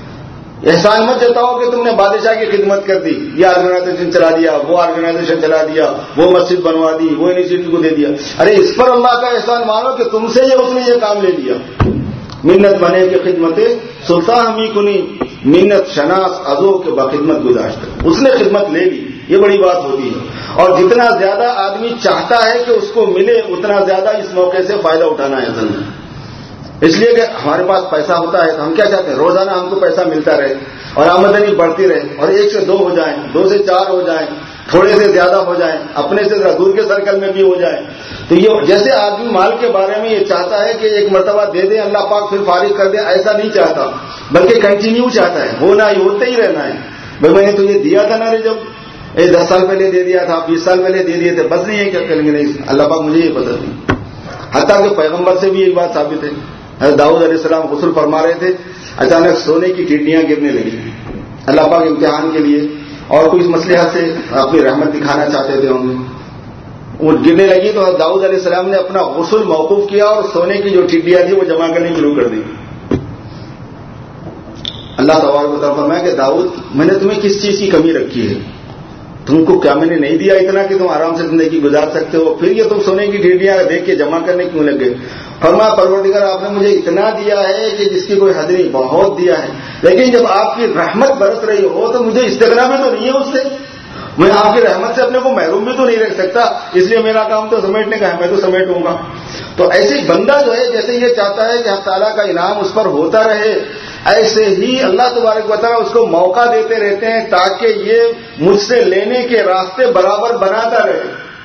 احسان مت جتاؤ کہ تم نے بادشاہ کی خدمت کر دی, یہ آرگنائزیشن چلا دیا, وہ آرگنائزیشن چلا دیا, وہ مسجد بنوا دی, وہ انیشیٹو کو دے دیا. ارے اس پر اللہ کا احسان مانو کہ تم سے اس نے یہ کام لے لیا. منت بنے کی خدمت سلطان ہمی کنی, منت شناس ازو کے بخدمت گزاشت. اس نے خدمت لے لی, یہ بڑی بات ہوتی ہے. اور جتنا زیادہ آدمی چاہتا ہے کہ اس کو ملے, اتنا زیادہ اس موقع سے فائدہ اٹھانا ہے اصل میں. اس لیے کہ ہمارے پاس پیسہ ہوتا ہے تو ہم کیا چاہتے ہیں, روزانہ ہم کو پیسہ ملتا رہے اور آمدنی بڑھتی رہے, اور 1 سے 2 ہو جائیں, 2 سے 4 ہو جائیں, تھوڑے سے زیادہ ہو جائیں, اپنے سے ذرا دور کے سرکل میں بھی ہو جائیں. تو یہ جیسے آدمی مال کے بارے میں یہ چاہتا ہے کہ ایک مرتبہ دے دیں اللہ پاک پھر فارغ کر دے, ایسا نہیں چاہتا, بلکہ کنٹینیو چاہتا ہے, ہونا ہی ہوتے ہی رہنا ہے. بھائی میں نے تو یہ دیا تھا نا رے, جب 10 سال پہلے دے دیا تھا, 20 سال پہلے دے دیے تھے, بس نہیں ہے کیا کریں گے, نہیں اللہ پاک مجھے یہ پسند نہیں. حتیٰ کہ پیغمبر سے بھی یہ بات ثابت ہے. حضرت داؤد علیہ السلام غسل فرما رہے تھے, اچانک سونے کی ٹھیڈیاں گرنے لگی. اللہ پاک امتحان کے لیے اور کوئی مصلحت سے اپنی رحمت دکھانا چاہتے تھے ہوں گے, وہ گرنے لگی تو داؤد علیہ السلام نے اپنا غسل موقوف کیا اور سونے کی جو ٹھیڈیاں تھی وہ جمع کرنی شروع کر دی. اللہ تبارک و تعالیٰ فرمایا کہ داؤد میں نے تمہیں کس چیز کی کمی رکھی ہے, تم کو کیا میں نے نہیں دیا اتنا کہ تم آرام سے زندگی گزار سکتے ہو, پھر یہ تم سونے کی ٹھیڈیاں دیکھ کے جمع کرنے کیوں لگ گئے. فرمایا پروردگار آپ نے مجھے اتنا دیا ہے کہ جس کی کوئی حد نہیں, بہت دیا ہے, لیکن جب آپ کی رحمت برس رہی ہو تو مجھے استغنا بھی تو نہیں ہے اس سے, میں آپ کی رحمت سے اپنے کو محروم بھی تو نہیں رکھ سکتا, اس لیے میرا کام تو سمیٹنے کا ہے, میں تو سمیٹوں گا. تو ایسے ہی بندہ جو ہے جیسے یہ چاہتا ہے کہ اللہ تعالیٰ کا انعام اس پر ہوتا رہے, ایسے ہی اللہ تبارک و تعالیٰ اس کو موقع دیتے رہتے ہیں تاکہ یہ مجھ سے لینے کے راستے برابر بناتا رہے.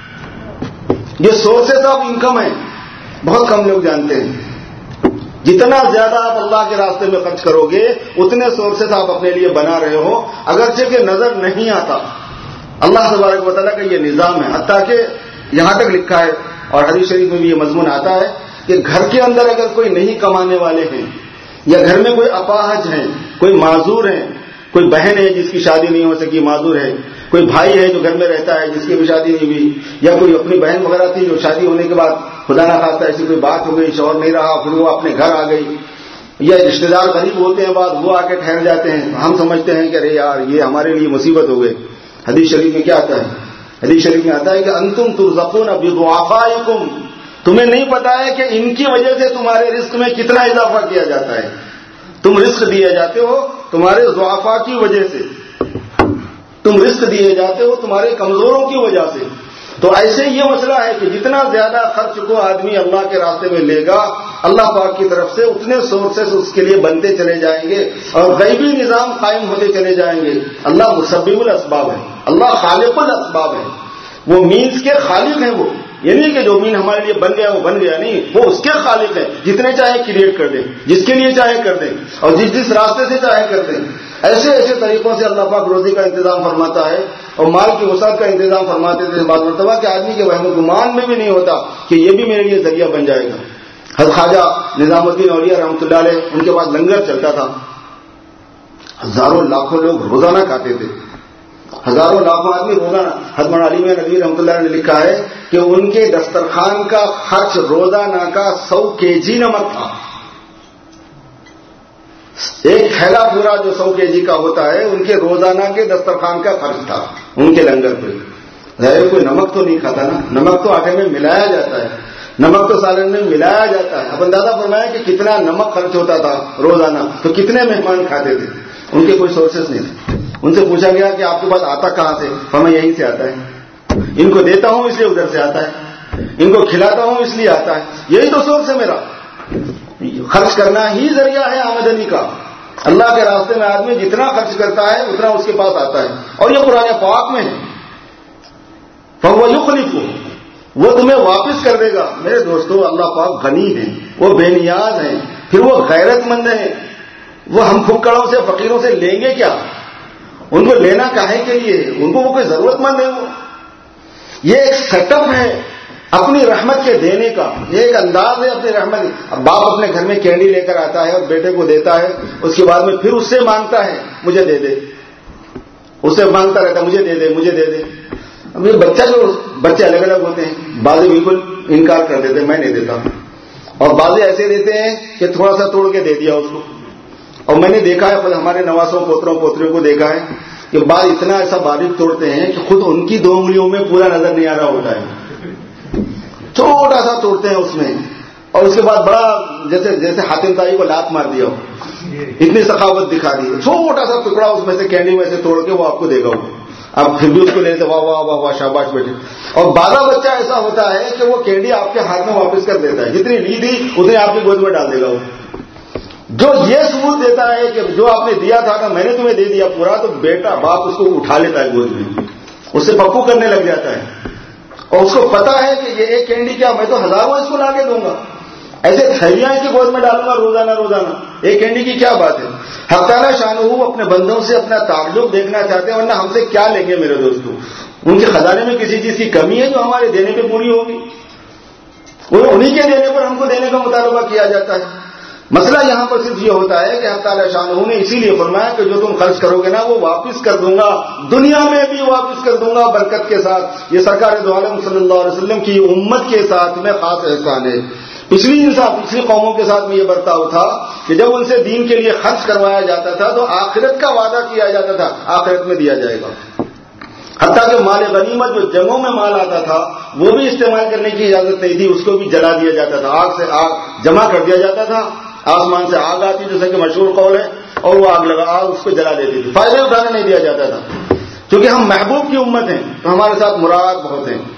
یہ سورسز آف انکم ہے, بہت کم لوگ جانتے ہیں. جتنا زیادہ آپ اللہ کے راستے میں خرچ کرو گے اتنے سورسز آپ اپنے لیے بنا رہے ہو, اگرچہ کہ نظر نہیں آتا. اللہ تبارک و تعالیٰ کا یہ نظام ہے. حتیٰ کہ یہاں تک لکھا ہے اور حدیث شریف میں بھی یہ مضمون آتا ہے کہ گھر کے اندر اگر کوئی نہیں کمانے والے ہیں, یا گھر میں کوئی اپاہج ہیں, کوئی معذور ہیں, کوئی بہن ہے جس کی شادی نہیں ہو سکی معذور ہے, کوئی بھائی ہے جو گھر میں رہتا ہے جس کی بھی شادی نہیں ہوئی, یا کوئی اپنی بہن وغیرہ تھی جو شادی ہونے کے بعد خدا نہ خواستہ ایسی کوئی بات ہو گئی, شوہر نہیں رہا, پھر وہ اپنے گھر آ گئی, یا رشتے دار غریب ہوتے ہیں بعد وہ آ کے ٹھہر جاتے ہیں, ہم سمجھتے ہیں کہ ارے یار یہ ہمارے لیے مصیبت ہو گئی. حدیث شریف میں کیا آتا ہے, حدیث شریف میں آتا ہے کہ انتم ترزقون بضعفائکم, تمہیں نہیں پتا ہے کہ ان کی وجہ سے تمہارے رزق میں کتنا اضافہ کیا جاتا ہے. تم رزق دیے جاتے ہو تمہارے ضعفاء کی وجہ سے, تم رزق دیے جاتے ہو تمہارے کمزوروں کی وجہ سے. تو ایسے یہ مسئلہ ہے کہ جتنا زیادہ خرچ کو آدمی اللہ کے راستے میں لے گا, اللہ پاک کی طرف سے اتنے سورسز اس کے لیے بنتے چلے جائیں گے اور غیبی نظام قائم ہوتے چلے جائیں گے. اللہ مسبب الاسباب ہے, اللہ خالق الاسباب ہے, وہ مینز کے خالق ہیں. وہ یہ نہیں کہ جو مین ہمارے لیے بن گیا وہ بن گیا, نہیں, وہ اس کے خالق ہیں. جتنے چاہے کریٹ کر دیں, جس کے لیے چاہے کر دیں, اور جس راستے سے چاہے کر دیں. ایسے ایسے طریقوں سے اللہ پاک روزی کا انتظام فرماتا ہے اور مال کی وسعت کا انتظام فرماتے تھے بعض مرتبہ کہ آدمی کے وہم و گمان میں بھی نہیں ہوتا کہ یہ بھی میرے لیے ذریعہ بن جائے گا. حضرت خواجہ نظام الدین اولیاء رحمۃ اللہ علیہ, ان کے پاس لنگر چلتا تھا, ہزاروں لاکھوں لوگ روزانہ کھاتے تھے, ہزاروں لاکھوں آدمی روزانہ. حضرت مولانا علی میں نبی رحمۃ اللہ نے لکھا ہے کہ ان کے دسترخوان کا خرچ روزانہ کا 100 kg نمک تھا. ایک تھیلا پورا جو 100 kg کا ہوتا ہے ان کے روزانہ کے دسترخوان کا خرچ تھا ان کے لنگر پہ. ظاہر کوئی نمک تو نہیں کھاتا نا, نمک تو آٹے میں ملایا جاتا ہے, نمک تو سالن میں ملایا جاتا ہے. اب اندازہ فرمایا کہ کتنا نمک خرچ ہوتا تھا روزانہ, تو کتنے مہمان کھاتے تھے. ان کے کوئی سورسز نہیں تھے. ان سے پوچھا گیا کہ آپ کے پاس آتا کہاں سے؟ ہمیں یہیں سے آتا ہے. ان کو دیتا ہوں اس لیے ادھر سے آتا ہے, ان کو کھلاتا ہوں اس لیے آتا ہے. یہی تو سورس ہے میرا. خرچ کرنا ہی ذریعہ ہے آمدنی کا. اللہ کے راستے میں آدمی جتنا خرچ کرتا ہے اتنا اس کے پاس آتا ہے. اور یہ قرآن پاک میں ہے, فَهُوَ يُخْلِفُ, وہ تمہیں واپس کر دے گا. میرے دوستو, اللہ پاک غنی ہیں, وہ بے نیاز ہیں, پھر وہ غیرت مند ہیں. وہ ہم پھکڑوں سے فقیروں سے لیں گے کیا؟ ان کو لینا کاہے کے لیے؟ ان کو وہ کوئی ضرورت مند ہے. وہ یہ ایک سیٹ اپ ہے اپنی رحمت کے دینے کا. یہ ایک انداز ہے اپنی رحمت. اب باپ اپنے گھر میں کینڈی لے کر آتا ہے اور بیٹے کو دیتا ہے, اس کے بعد میں پھر اس سے مانگتا ہے مجھے دے دے, اس سے مانگتا رہتا ہے مجھے دے دے مجھے دے دے. اب یہ بچے الگ الگ ہوتے ہیں. بعض بالکل انکار کر دیتے ہیں میں نہیں دیتا, اور بعض ایسے دیتے ہیں کہ تھوڑا سا توڑ کے دے دیا اس کو. اور میں نے دیکھا ہے, ہمارے نواسوں پوتروں پوتریوں کو دیکھا ہے کہ بعض اتنا ایسا باریک توڑتے ہیں کہ خود ان کی 2 انگلیوں میں پورا نظر نہیں آ رہا ہوتا ہے. چھوٹا سا توڑتے ہیں اس میں, اور اس کے بعد بڑا جیسے حاتم طائی کو لات مار دیا ہو, اتنی سخاوت دکھا دی. چھوٹا سا ٹکڑا اس میں سے کینڈی میں سے توڑ کے وہ آپ کو دے گا. اب پھر بھی اس کو لیتے واہ واہ واہ واہ شاباش بیٹے. اور بعض بچہ ایسا ہوتا ہے کہ وہ کینڈی آپ کے ہاتھ میں واپس کر دیتا ہے, جتنی لی تھی اتنی آپ کی گود میں ڈال دے گا. وہ جو یہ ثبوت دیتا ہے کہ جو آپ نے دیا تھا کہ میں نے تمہیں دے دیا پورا, تو بیٹا باپ اس کو اٹھا لیتا ہے گود میں, اس سے پپو کرنے لگ جاتا ہے. اور اس کو پتا ہے کہ یہ ایک کینڈی کیا, میں تو ہزاروں اس کو لا کے دوں گا. ایسے تھیلیاں کی گود میں ڈالوں گا روزانہ. ایک کینڈی کی کیا بات ہے. حق تعالیٰ شانہ اپنے بندوں سے اپنا تعلق دیکھنا چاہتے ہیں, ورنہ ہم سے کیا لیں گے میرے دوستو. ان کے خزانے میں کسی چیز کی کمی ہے جو ہمارے دینے پہ پوری ہوگی؟ وہ انہی کے دینے پر ہم کو دینے کا مطالبہ کیا جاتا ہے. مسئلہ یہاں پر صرف یہ ہوتا ہے کہ حق تعالیٰ شانہ نے اسی لیے فرمایا کہ جو تم خرچ کرو گے نا وہ واپس کر دوں گا, دنیا میں بھی واپس کر دوں گا برکت کے ساتھ. یہ سرکار دو عالم صلی اللہ علیہ وسلم کی امت کے ساتھ میں خاص احسان ہے. پچھلی قوموں کے ساتھ میں یہ برتاؤ تھا کہ جب ان سے دین کے لیے خرچ کروایا جاتا تھا تو آخرت کا وعدہ کیا جاتا تھا آخرت میں دیا جائے گا. حتیٰ کہ مال غنیمت جو جنگوں میں مال آتا تھا وہ بھی استعمال کرنے کی اجازت نہیں تھی, اس کو بھی جلا دیا جاتا تھا. آگ سے آگ جمع کر دیا جاتا تھا, آسمان سے آگ آتی جیسے کہ مشہور قول ہے, اور وہ آگ اس کو جلا دیتی تھی. فائدے اٹھانے نہیں دیا جاتا تھا. کیونکہ ہم محبوب کی امت ہیں تو ہمارے ساتھ مراعات بہت ہیں,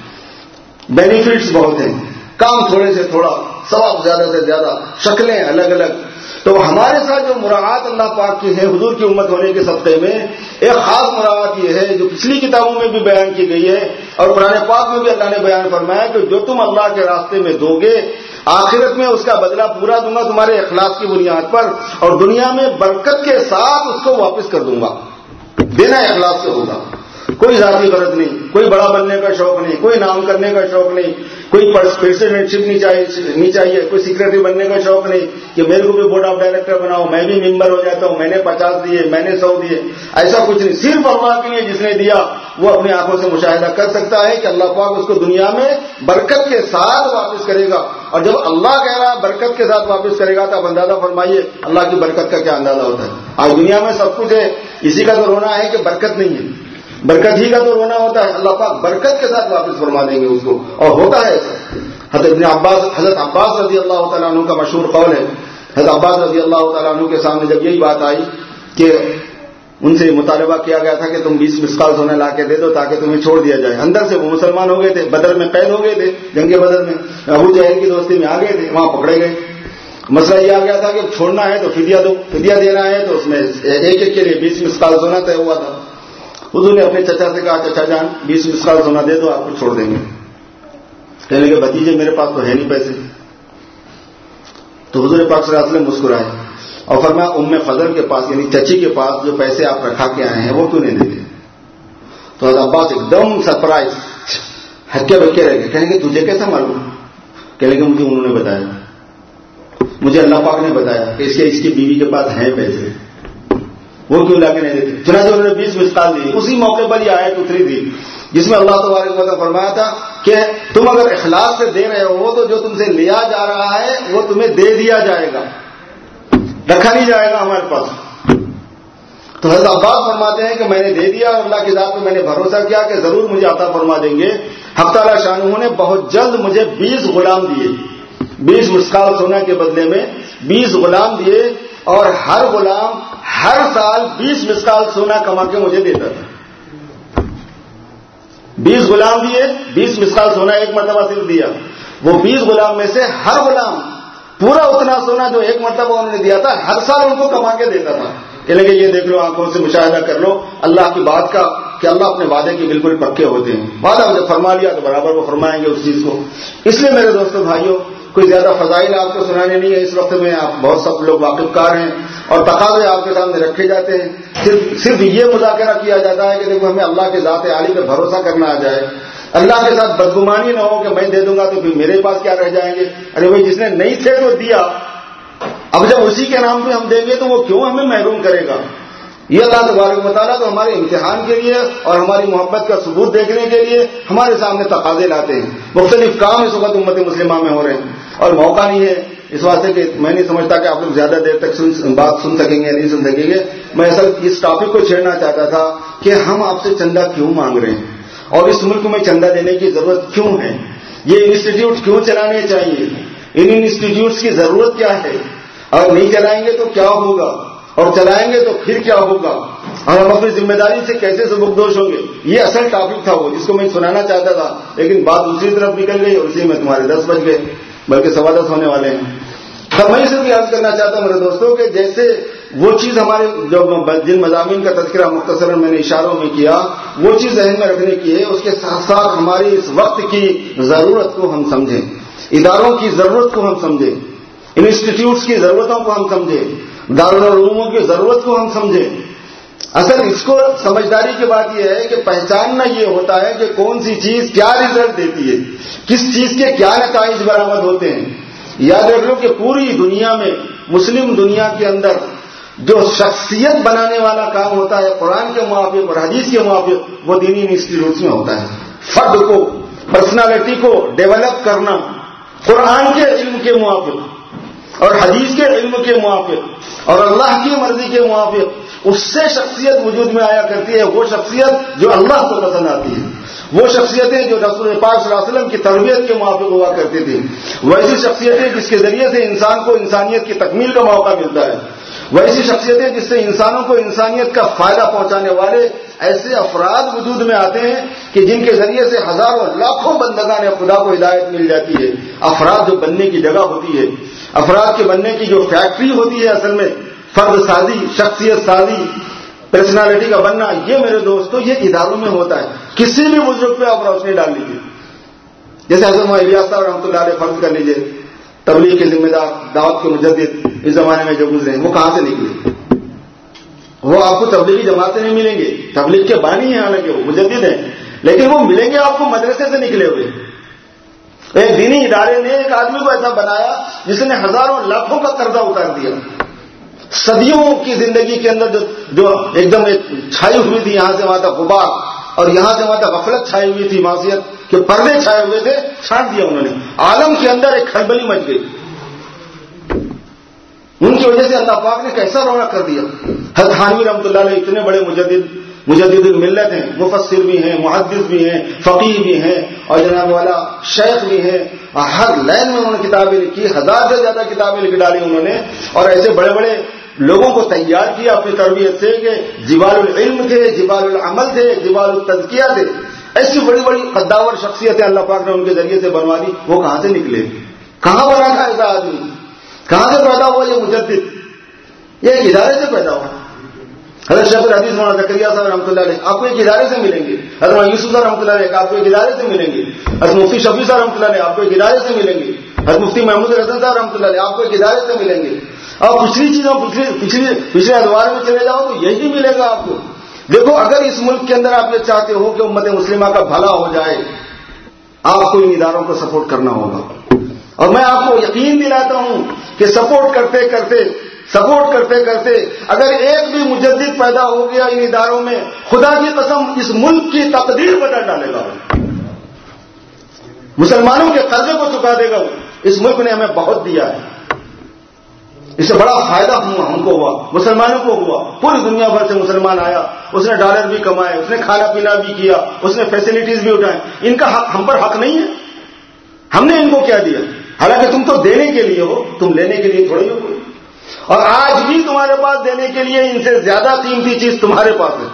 بینیفٹس بہت ہیں, کام تھوڑے سے تھوڑا, ثواب زیادہ سے زیادہ, شکلیں الگ الگ. تو ہمارے ساتھ جو مراعات اللہ پاک کی ہے حضور کی امت ہونے کے صدقے میں, ایک خاص مراعات یہ ہے جو پچھلی کتابوں میں بھی بیان کی گئی ہے اور قرآن پاک میں بھی اللہ نے بیان فرمایا کہ جو تم اللہ کے راستے میں دو گے آخرت میں اس کا بدلہ پورا دوں گا تمہارے اخلاص کی بنیاد پر, اور دنیا میں برکت کے ساتھ اس کو واپس کر دوں گا. دینا اخلاص سے ہوگا, کوئی ذاتی غرض نہیں, کوئی بڑا بننے کا شوق نہیں, کوئی نام کرنے کا شوق نہیں, کوئی پریسیڈنٹشپ نہیں چاہیے, کوئی سیکرٹری بننے کا شوق نہیں کہ میرے کو بھی بورڈ آف ڈائریکٹر بناؤ, میں بھی ممبر ہو جاتا ہوں, میں نے 50 دیے, میں نے 100 دیے, ایسا کچھ نہیں. صرف اللہ کے لیے جس نے دیا وہ اپنی آنکھوں سے مشاہدہ کر سکتا ہے کہ اللہ پاک اس کو دنیا میں برکت کے ساتھ واپس کرے گا. اور جب اللہ کہہ رہا ہے برکت کے ساتھ واپس کرے گا تو آپ اندازہ فرمائیے اللہ کی برکت کا کیا اندازہ ہوتا ہے. آج دنیا میں سب کچھ ہے, اسی کا تو رونا ہے کہ برکت نہیں ہے, برکت ہی کا تو رونا ہوتا ہے. اللہ پاک برکت کے ساتھ واپس فرما دیں گے اس کو, اور ہوتا ہے ایسا. حضرت عباس رضی اللہ تعالیٰ عنہ کا مشہور قول ہے. حضرت عباس رضی اللہ تعالیٰ عنہ کے سامنے جب یہی بات آئی کہ ان سے مطالبہ کیا گیا تھا کہ تم 20 مسقال سونا لا کے دے دو تاکہ تمہیں چھوڑ دیا جائے. اندر سے وہ مسلمان ہو گئے تھے, بدر میں قید ہو گئے تھے, جنگ بدر میں ابو جہل کی دوستی میں آ گئے تھے, وہاں پکڑے گئے. مسئلہ یہ آ گیا تھا کہ چھوڑنا ہے تو فدیہ دو, فدیہ دینا ہے تو اس میں ایک کے لیے 20 مسقال سونا طے ہوا تھا. حضور نے اپنے چچا سے کہا چچا جان 20 مسقال سونا دے دو آپ کو چھوڑ دیں گے. کہنے لگے بھتیجے میرے پاس تو ہے نہیں پیسے. تو حضور پاک صلی اللہ علیہ وسلم مسکرائے اور فرمایا ام فضل کے پاس یعنی چچی کے پاس جو پیسے آپ رکھا کے آئے ہیں وہ کیوں نہیں دیتے. تو حضرت عباس ایک دم سرپرائز ہکے بکے رہ گئے. کہیں گے تجھے کیسا معلوم؟ کہنے لگے مجھے انہوں نے بتایا, مجھے اللہ پاک نے بتایا کہ اس کی بیوی کے پاس ہیں پیسے, وہ کیوں لا کے نہیں دیتے. چنانچہ انہوں نے 20 مسقال دی. اسی موقع پر یہ آیت اتری تھی جس میں اللہ تبارک و تعالیٰ فرمایا تھا کہ تم اگر اخلاص سے دے رہے ہو تو جو تم سے لیا جا رہا ہے وہ تمہیں دے دیا جائے گا, رکھا نہیں جائے گا ہمارے پاس. تو حضرت عباس فرماتے ہیں کہ میں نے دے دیا اور اللہ کی ذات پہ میں نے بھروسہ کیا کہ ضرور مجھے عطا فرما دیں گے. حق تعالیٰ شانہ نے بہت جلد مجھے 20 غلام دیے، 20 مسقال سونا کے بدلے میں 20 غلام دیے، اور ہر غلام ہر سال 20 مسقال سونا کما کے مجھے دیتا تھا۔ 20 غلام دیے، 20 مسقال سونا ایک مرتبہ صرف دیا، وہ 20 غلام میں سے ہر غلام پورا اتنا سونا جو ایک مرتبہ انہوں نے دیا تھا ہر سال ان کو کما کے دیتا تھا۔ کہ یہ دیکھ لو، آنکھوں سے مشاہدہ کر لو اللہ کی بات کا کہ اللہ اپنے وعدے کے بالکل پکے ہوتے ہیں، وعدہ جب فرما لیا تو برابر وہ فرمائیں گے اس چیز کو۔ اس لیے میرے دوستوں بھائیوں، کوئی زیادہ فضائل آپ کو سنانے نہیں ہے اس وقت میں، آپ بہت سب لوگ واقف کار ہیں اور تقاضے آپ کے سامنے رکھے جاتے ہیں، صرف یہ مذاکرہ کیا جاتا ہے کہ دیکھو ہمیں اللہ کے ذات عالی پہ بھروسہ کرنا آ جائے، اللہ کے ساتھ بدگمانی نہ ہو کہ میں دے دوں گا تو پھر میرے پاس کیا رہ جائیں گے، ارے بھائی جس نے نہیں تھے تو دیا، اب جب اسی کے نام پہ ہم دیں گے تو وہ کیوں ہمیں محروم کرے گا۔ یہ اللہ تبارک و تعالیٰ تو ہمارے امتحان کے لیے اور ہماری محبت کا ثبوت دیکھنے کے لیے ہمارے سامنے تقاضے لاتے ہیں۔ مختلف کام اس وقت امت مسلمہ میں ہو رہے ہیں اور موقع نہیں ہے اس واسطے کہ میں نہیں سمجھتا کہ آپ لوگ زیادہ دیر تک بات سن سکیں گے یا نہیں سن سکیں گے۔ میں اصل اس ٹاپک کو چھیڑنا چاہتا تھا کہ ہم آپ سے چندہ کیوں مانگ رہے ہیں اور اس ملک میں چندہ دینے کی ضرورت کیوں ہے، یہ انسٹیٹیوٹ کیوں چلانے چاہیے، ان انسٹیٹیوٹس کی ضرورت کیا ہے، اور نہیں چلائیں گے تو کیا ہوگا، اور چلائیں گے تو پھر کیا ہوگا، اور ہم اپنی ذمہ داری سے کیسے سبکدوش ہوں گے۔ یہ اصل ٹاپک تھا وہ جس کو میں سنانا چاہتا تھا، لیکن بات دوسری طرف نکل گئی اور اسی میں تمہارے 10 بج گئے، بلکہ 10:15 ہونے والے ہیں۔ تو میں صرف یاد کرنا چاہتا ہوں میرے دوستوں کہ جیسے وہ چیز ہمارے جو جن مضامین کا تذکرہ مختصراً میں نے اشاروں میں کیا، وہ چیز ذہن میں رکھنے کی ہے، اس کے ساتھ ساتھ ہماری اس وقت کی ضرورت کو ہم سمجھیں، اداروں کی ضرورت کو ہم سمجھیں، انسٹیٹیوٹس کی ضرورتوں کو ہم سمجھیں، دارالعلوموں کی ضرورت کو ہم سمجھیں۔ اصل اس کو سمجھداری کی بات یہ ہے کہ پہچاننا یہ ہوتا ہے کہ کون سی چیز کیا رزلٹ دیتی ہے، کس چیز کے کیا نتائج برآمد ہوتے ہیں۔ یاد رکھ لو کہ پوری دنیا میں، مسلم دنیا کے اندر جو شخصیت بنانے والا کام ہوتا ہے قرآن کے موافق اور حدیث کے موافق، وہ دینی انسٹیٹیوٹس میں ہوتا ہے۔ فرد کو، پرسنالٹی کو ڈیولپ کرنا قرآن کے علم کے موافق اور حدیث کے علم کے موافق اور اللہ کی مرضی کے موافق، اس سے شخصیت وجود میں آیا کرتی ہے، وہ شخصیت جو اللہ کو پسند آتی ہے، وہ شخصیتیں جو رسول پاک صلی اللہ علیہ وسلم کی تربیت کے موافق ہوا کرتی تھی، ویسی شخصیتیں جس کے ذریعے سے انسان کو انسانیت کی تکمیل کا موقع ملتا ہے، ویسی شخصیتیں جس سے انسانوں کو انسانیت کا فائدہ پہنچانے والے ایسے افراد وجود میں آتے ہیں کہ جن کے ذریعے سے ہزاروں لاکھوں بندگان خدا کو ہدایت مل جاتی ہے۔ افراد جو بننے کی جگہ ہوتی ہے، افراد کے بننے کی جو فیکٹری ہوتی ہے، اصل میں فرد سازی، شخصیت سازی، پرسنالٹی کا بننا، یہ میرے دوستوں یہ اداروں میں ہوتا ہے۔ کسی بھی بزرگ پہ آپ روشنی ڈال لیجیے، جیسے حضرت الیاس صاحب رحمۃ اللہ علیہ فرض کر لیجیے، تبلیغ کے ذمہ دار، دعوت کے مجدد اس زمانے میں جو گزرے ہیں، وہ کہاں سے نکلے؟ وہ آپ کو تبلیغی جماعتیں نہیں ملیں گے، تبلیغ کے بانی ہیں، حالانکہ وہ مجدد ہیں، لیکن وہ ملیں گے آپ کو مدرسے سے نکلے ہوئے۔ ایک دینی ادارے نے ایک آدمی کو ایسا بنایا جس نے ہزاروں لاکھوں کا قرضہ اتار دیا، صدیوں کی زندگی کے اندر جو ایک دم چھائی ہوئی تھی، یہاں سے وہاں تک غبار اور یہاں سے وہاں تک غفلت چھائی ہوئی تھی، معصیت کے پردے چھائے ہوئے تھے، چھانٹ دیا انہوں نے، عالم کے اندر ایک کھلبلی مچ گئی۔ ان کی وجہ سے اللہ پاک نے کیسا رونق کر دیا۔ حضرت تھانوی رحمۃ اللہ علیہ اتنے بڑے مجدد الملت ہیں، مفسر بھی ہیں، محدث بھی ہیں، فقیہ بھی ہیں اور جناب والا شیخ بھی ہیں، ہر لائن میں انہوں نے کتابیں لکھی، 1000 سے زیادہ کتابیں لکھ ڈالی انہوں نے، اور ایسے بڑے بڑے لوگوں کو تیار کیا اپنی تربیت سے کہ جبال العلم تھے، جبال العمل تھے، جبال التزکیہ تھے، ایسی بڑی بڑی قداور شخصیتیں اللہ پاک نے ان کے ذریعے سے بنوا دی۔ وہ کہاں سے نکلے؟ کہاں بنا تھا ایسا آدمی؟ کہاں سے پیدا ہوا یہ مجدد؟ یہ ایک ادارے سے پیدا ہوا۔ حضرت شیخ الحدیث مولانا زکریا صاحب رحمۃ اللہ علیہ آپ کو ایک ادارے سے ملیں گے، حضرت یوسف صاحب رحمۃ اللہ علیہ آپ کو ایک ادارے سے ملیں گے، حضرت مفتی شفیع صاحب رحمۃ اللہ علیہ آپ کو ایک ادارے سے ملیں گے، حضرت مفتی محمود حسن صاحب رحمۃ اللہ علیہ آپ کو ایک ادارے سے ملیں گے۔ اور پچھلی چیزوں پچھلے ادوار میں چلے جاؤ تو یہی ملے گا آپ کو۔ دیکھو، اگر اس ملک کے اندر آپ یہ چاہتے ہو کہ امت مسلمہ کا بھلا ہو جائے، آپ کو ان اداروں کو سپورٹ کرنا ہوگا، اور میں آپ کو یقین دلاتا ہوں کہ سپورٹ کرتے کرتے اگر ایک بھی مجدد پیدا ہو گیا ان اداروں میں، خدا کی قسم اس ملک کی تقدیر بدل ڈالے گا، مسلمانوں کے قرضے کو چکا دے گا۔ اس ملک نے ہمیں بہت دیا ہے، اس سے بڑا فائدہ ہم کو ہوا، مسلمانوں کو ہوا. پوری دنیا بھر سے مسلمان آیا، اس نے ڈالر بھی کمائے، اس نے کھانا پینا بھی کیا، اس نے فیسلٹیز بھی اٹھائے. ان کا حق ہم پر حق نہیں ہے؟ ہم نے ان کو کیا دیا؟ حالانکہ تم تو دینے کے لیے ہو، تم لینے کے لیے تھوڑی ہو. اور آج بھی تمہارے پاس دینے کے لیے ان سے زیادہ قیمتی چیز تمہارے پاس ہے.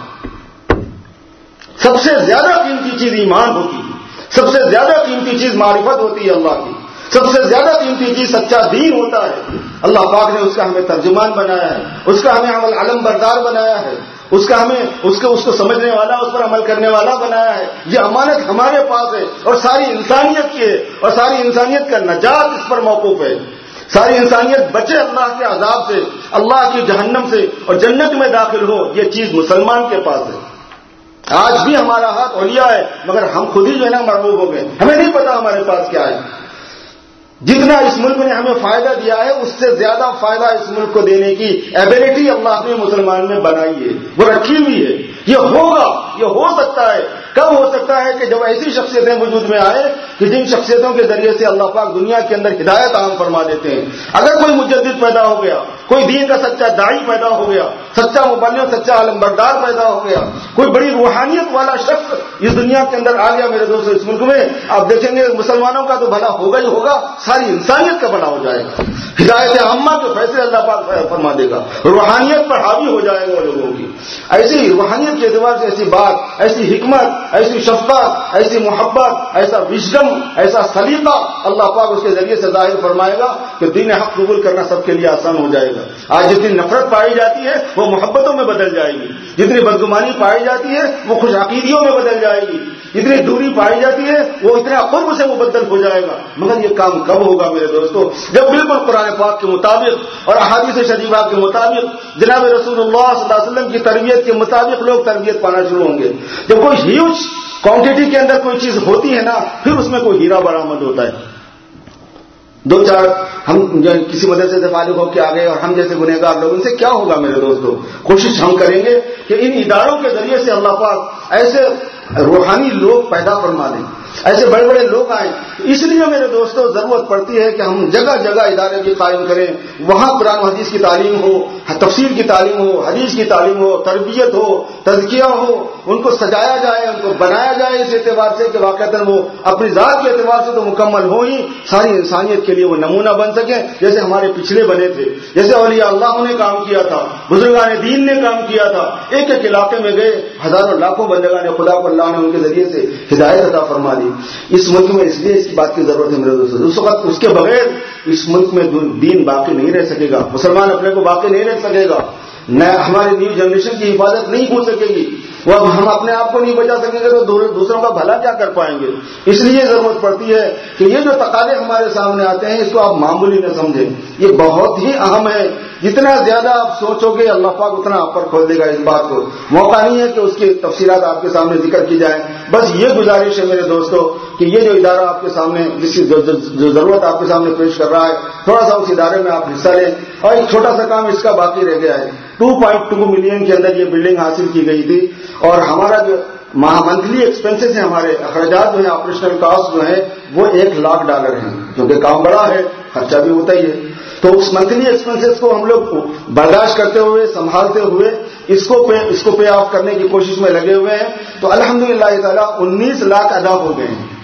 سب سے زیادہ قیمتی چیز ایمان ہوتی ہے، سب سے زیادہ قیمتی چیز معرفت ہوتی ہے اللہ کی، سب سے زیادہ قیمتی چیز سچا دین ہوتا ہے. اللہ پاک نے اس کا ہمیں ترجمان بنایا ہے، اس کا ہمیں عمل علم بردار بنایا ہے، اس کا ہمیں اس کو سمجھنے والا، اس پر عمل کرنے والا بنایا ہے. یہ امانت ہمارے پاس ہے اور ساری انسانیت کی ہے، اور ساری انسانیت کا نجات اس پر موقوف ہے. ساری انسانیت بچے اللہ کے عذاب سے، اللہ کی جہنم سے، اور جنت میں داخل ہو. یہ چیز مسلمان کے پاس ہے. آج بھی ہمارا ہاتھ اولیاء ہے، مگر ہم خود ہی جو ہے نا مرغوب ہو گئے، ہمیں نہیں پتا ہمارے پاس کیا ہے. جتنا اس ملک نے ہمیں فائدہ دیا ہے، اس سے زیادہ فائدہ اس ملک کو دینے کی ایبلٹی اللہ نے مسلمان میں بنائی ہے، وہ رکھی ہوئی ہے. یہ ہوگا، یہ ہو سکتا ہے. کب ہو سکتا ہے؟ کہ جب ایسی شخصیتیں وجود میں آئے کہ جن شخصیتوں کے ذریعے سے اللہ پاک دنیا کے اندر ہدایت عام فرما دیتے ہیں. اگر کوئی مجدد پیدا ہو گیا، کوئی دین کا سچا داعی پیدا ہو گیا، سچا مبلغ، سچا علم بردار پیدا ہو گیا، کوئی بڑی روحانیت والا شخص اس دنیا کے اندر آ گیا میرے دوستوں اس ملک میں، آپ دیکھیں گے مسلمانوں کا تو بھلا ہوگا ہی ہوگا، ساری انسانیت کا بھلا ہو جائے گا. ہدایت عامہ کے فیصلے اللہ پاک فرما دے گا، روحانیت پر حاوی ہو جائے گا لوگوں کی. ایسی روحانیت کے اعتبار سے ایسی بات، ایسی حکمت، ایسی شفقت، ایسی محبت، ایسا وژڈم، ایسا سلیقہ اللہ پاک اس کے ذریعے سے ظاہر فرمائے گا کہ دین حق قبول کرنا سب کے لیے آسان ہو جائے گا. آج جتنی نفرت پائی جاتی ہے وہ محبتوں میں بدل جائے گی، جتنی بدگمانی پائی جاتی ہے وہ خوش عقیدیوں میں بدل جائے گی، جتنی دوری پائی جاتی ہے وہ اتنا قرب سے مبدل ہو جائے گا. مگر یہ کام کب ہوگا میرے دوستو؟ جب بالکل قرآن پاک کے مطابق اور احادیث شریفہ کے مطابق، جناب رسول اللہ صلی اللہ علیہ وسلم کی تربیت کے مطابق لوگ تربیت پانا شروع ہوں گے. جب کوئی ہیوج کوانٹٹی کے اندر کوئی چیز ہوتی ہے نا، پھر اس میں کوئی ہیرا برآمد ہوتا ہے. دو چار ہم کسی مدرسے سے فارغ ہو کے آ گئے اور ہم جیسے گنہگار لوگ، ان سے کیا ہوگا میرے دوستو؟ کوشش ہم کریں گے کہ ان اداروں کے ذریعے سے اللہ پاک ایسے روحانی لوگ پیدا فرما دیں، ایسے بڑے بڑے لوگ آئیں. اس لیے میرے دوستوں ضرورت پڑتی ہے کہ ہم جگہ جگہ ادارے بھی قائم کریں، وہاں قرآن و حدیث کی تعلیم ہو، تفسیر کی تعلیم ہو، حدیث کی تعلیم ہو، تربیت ہو، تزکیہ ہو. ان کو سجایا جائے، ان کو بنایا جائے اس اعتبار سے کہ واقعتاً وہ اپنی ذات کے اعتبار سے تو مکمل ہو ہی، ساری انسانیت کے لیے وہ نمونہ بن سکیں، جیسے ہمارے پچھلے بنے تھے، جیسے اولیاء اللہ نے کام کیا تھا، بزرگان دین نے کام کیا تھا. ایک ایک علاقے میں گئے، ہزاروں لاکھوں بندگان خدا کو اللہ نے ان کے ذریعے سے ہدایت عطا فرما دی. اس ملک میں اس لیے اس کی بات کی ضرورت ہے میرے دوستوں. اس وقت اس کے بغیر اس ملک میں دین باقی نہیں رہ سکے گا، مسلمان اپنے کو باقی نہیں رکھ سکے گا، نہ ہماری نیو جنریشن کی حفاظت نہیں ہو سکے گی. وہ ہم اپنے آپ کو نہیں بچا سکیں گے تو دوسروں کا بھلا کیا کر پائیں گے؟ اس لیے ضرورت پڑتی ہے کہ یہ جو تقاضے ہمارے سامنے آتے ہیں اس کو آپ معمولی نہ سمجھیں، یہ بہت ہی اہم ہے. جتنا زیادہ آپ سوچو گے اللہ پاک اتنا آپ پر کھول دے گا اس بات کو. موقع نہیں ہے کہ اس کی تفصیلات آپ کے سامنے ذکر کی جائیں. بس یہ گزارش ہے میرے دوستوں کہ یہ جو ادارہ آپ کے سامنے جس کی جو ضرورت آپ کے سامنے پیش کر رہا ہے، تھوڑا سا اس ادارے میں آپ حصہ لیں. اور ایک چھوٹا سا کام اس کا باقی رہ گیا ہے. 2.2 ملین کے اندر یہ بلڈنگ حاصل کی گئی تھی، اور ہمارا جو منتھلی ایکسپنسز ہیں، ہمارے اخراجات جو ہیں، آپریشنل کاسٹ جو ہیں، وہ $1,00,000 ہیں. کیونکہ کام بڑا ہے، خرچہ بھی ہوتا ہی ہے. تو اس منتھلی ایکسپنسز کو ہم لوگ برداشت کرتے ہوئے، سنبھالتے ہوئے اس کو پے آف کرنے کی کوشش میں لگے ہوئے ہیں. تو الحمدللہ تعالیٰ 19 لاکھ ادا ہو گئے ہیں.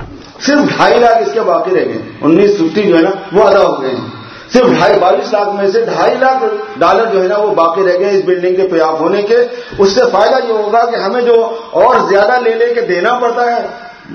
صرف 2.5 لاکھ اس کے باقی رہ گئے. 1950 جو ہے نا وہ ادا ہو گئے ہیں. صرف 22 لاکھ میں سے $2.5 لاکھ جو ہے نا وہ باقی رہ گئے اس بلڈنگ کے پے آف ہونے کے. اس سے فائدہ یہ ہوگا کہ ہمیں جو اور زیادہ لے کے دینا پڑتا ہے،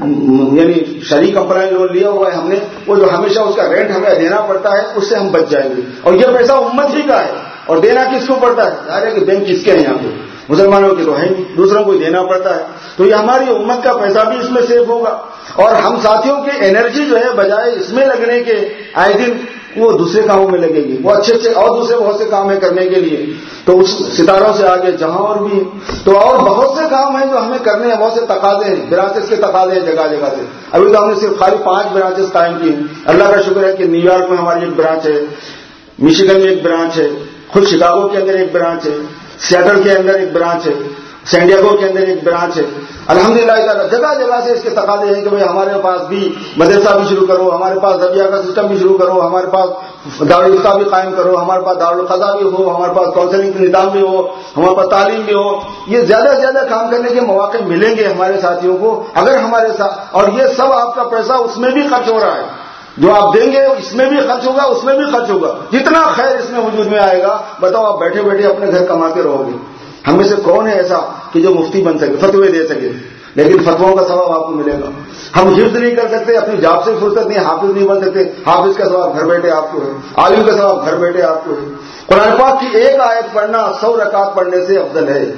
یعنی شریک کمپنی لون لیا ہوا ہے ہم نے، وہ جو ہمیشہ اس کا رینٹ ہمیں دینا پڑتا ہے، اس سے ہم بچ جائیں گے. اور یہ پیسہ امت ہی کا ہے، اور دینا کس کو پڑتا ہے؟ ظاہر ہے کہ بینک کس کے ہیں یہاں پہ، مسلمانوں کے تو ہے نہیں، دوسروں کو دینا پڑتا ہے. تو یہ ہماری امت کا پیسہ بھی اس میں سیو ہوگا، اور ہم ساتھیوں کی انرجی جو ہے بجائے اس میں لگنے کے آئے دن وہ دوسرے کاموں میں لگے گی. وہ اچھے اور دوسرے بہت سے کام ہیں کرنے کے لیے. تو اس ستاروں سے آگے جہاں اور بھی تو اور بہت سے کام ہیں جو ہمیں کرنے ہیں، بہت سے تقاضے ہیں، برانچز کے تقاضے ہیں جگہ جگہ سے. ابھی تو ہم نے صرف خالی 5 برانچز قائم کی ہیں. اللہ کا شکر ہے کہ نیو یارک میں ہماری ایک برانچ ہے، میشیگن میں ایک برانچ ہے، خود شکاگو کے اندر ایک برانچ ہے، سیاٹل کے اندر ایک برانچ ہے، سین ڈیگو کے اندر ایک برانچ ہے. الحمدللہ جگہ جگہ سے اس کے تقاضے ہیں کہ بھائی ہمارے پاس بھی مدرسہ بھی شروع کرو، ہمارے پاس ذبیحہ کا سسٹم بھی شروع کرو، ہمارے پاس دارالفتہ بھی قائم کرو، ہمارے پاس دارالقضا بھی ہو، ہمارے پاس کاؤنسلنگ کا نظام بھی ہو، ہمارے پاس تعلیم بھی ہو. یہ زیادہ سے زیادہ کام کرنے کے مواقع ملیں گے ہمارے ساتھیوں کو اگر ہمارے ساتھ. اور یہ سب آپ کا پیسہ اس میں بھی خرچ ہو رہا ہے، جو آپ دیں گے اس میں بھی خرچ ہوگا، اس میں بھی خرچ ہوگا. جتنا خیر اس میں وجود میں آئے گا، بتاؤ آپ بیٹھے بیٹھے اپنے گھر کماتے رہو گے. ہم میں سے کون ہے ایسا کہ جو مفتی بن سکے، فتوے دے سکے؟ لیکن فتواؤں کا ثواب آپ کو ملے گا. ہم حفظ نہیں کر سکتے، اپنی جاب سے فرصت نہیں، حافظ نہیں بن سکتے، حافظ کا ثواب گھر بیٹھے آپ کو ہے، عالم کا ثواب گھر بیٹھے آپ کو ہے. قرآن پاک کی ایک آیت پڑھنا 100 رکعت پڑھنے سے افضل ہے،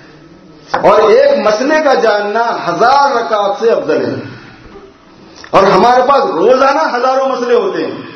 اور ایک مسئلے کا جاننا 1000 رکعت سے افضل ہے. اور ہمارے پاس روزانہ ہزاروں مسئلے ہوتے ہیں.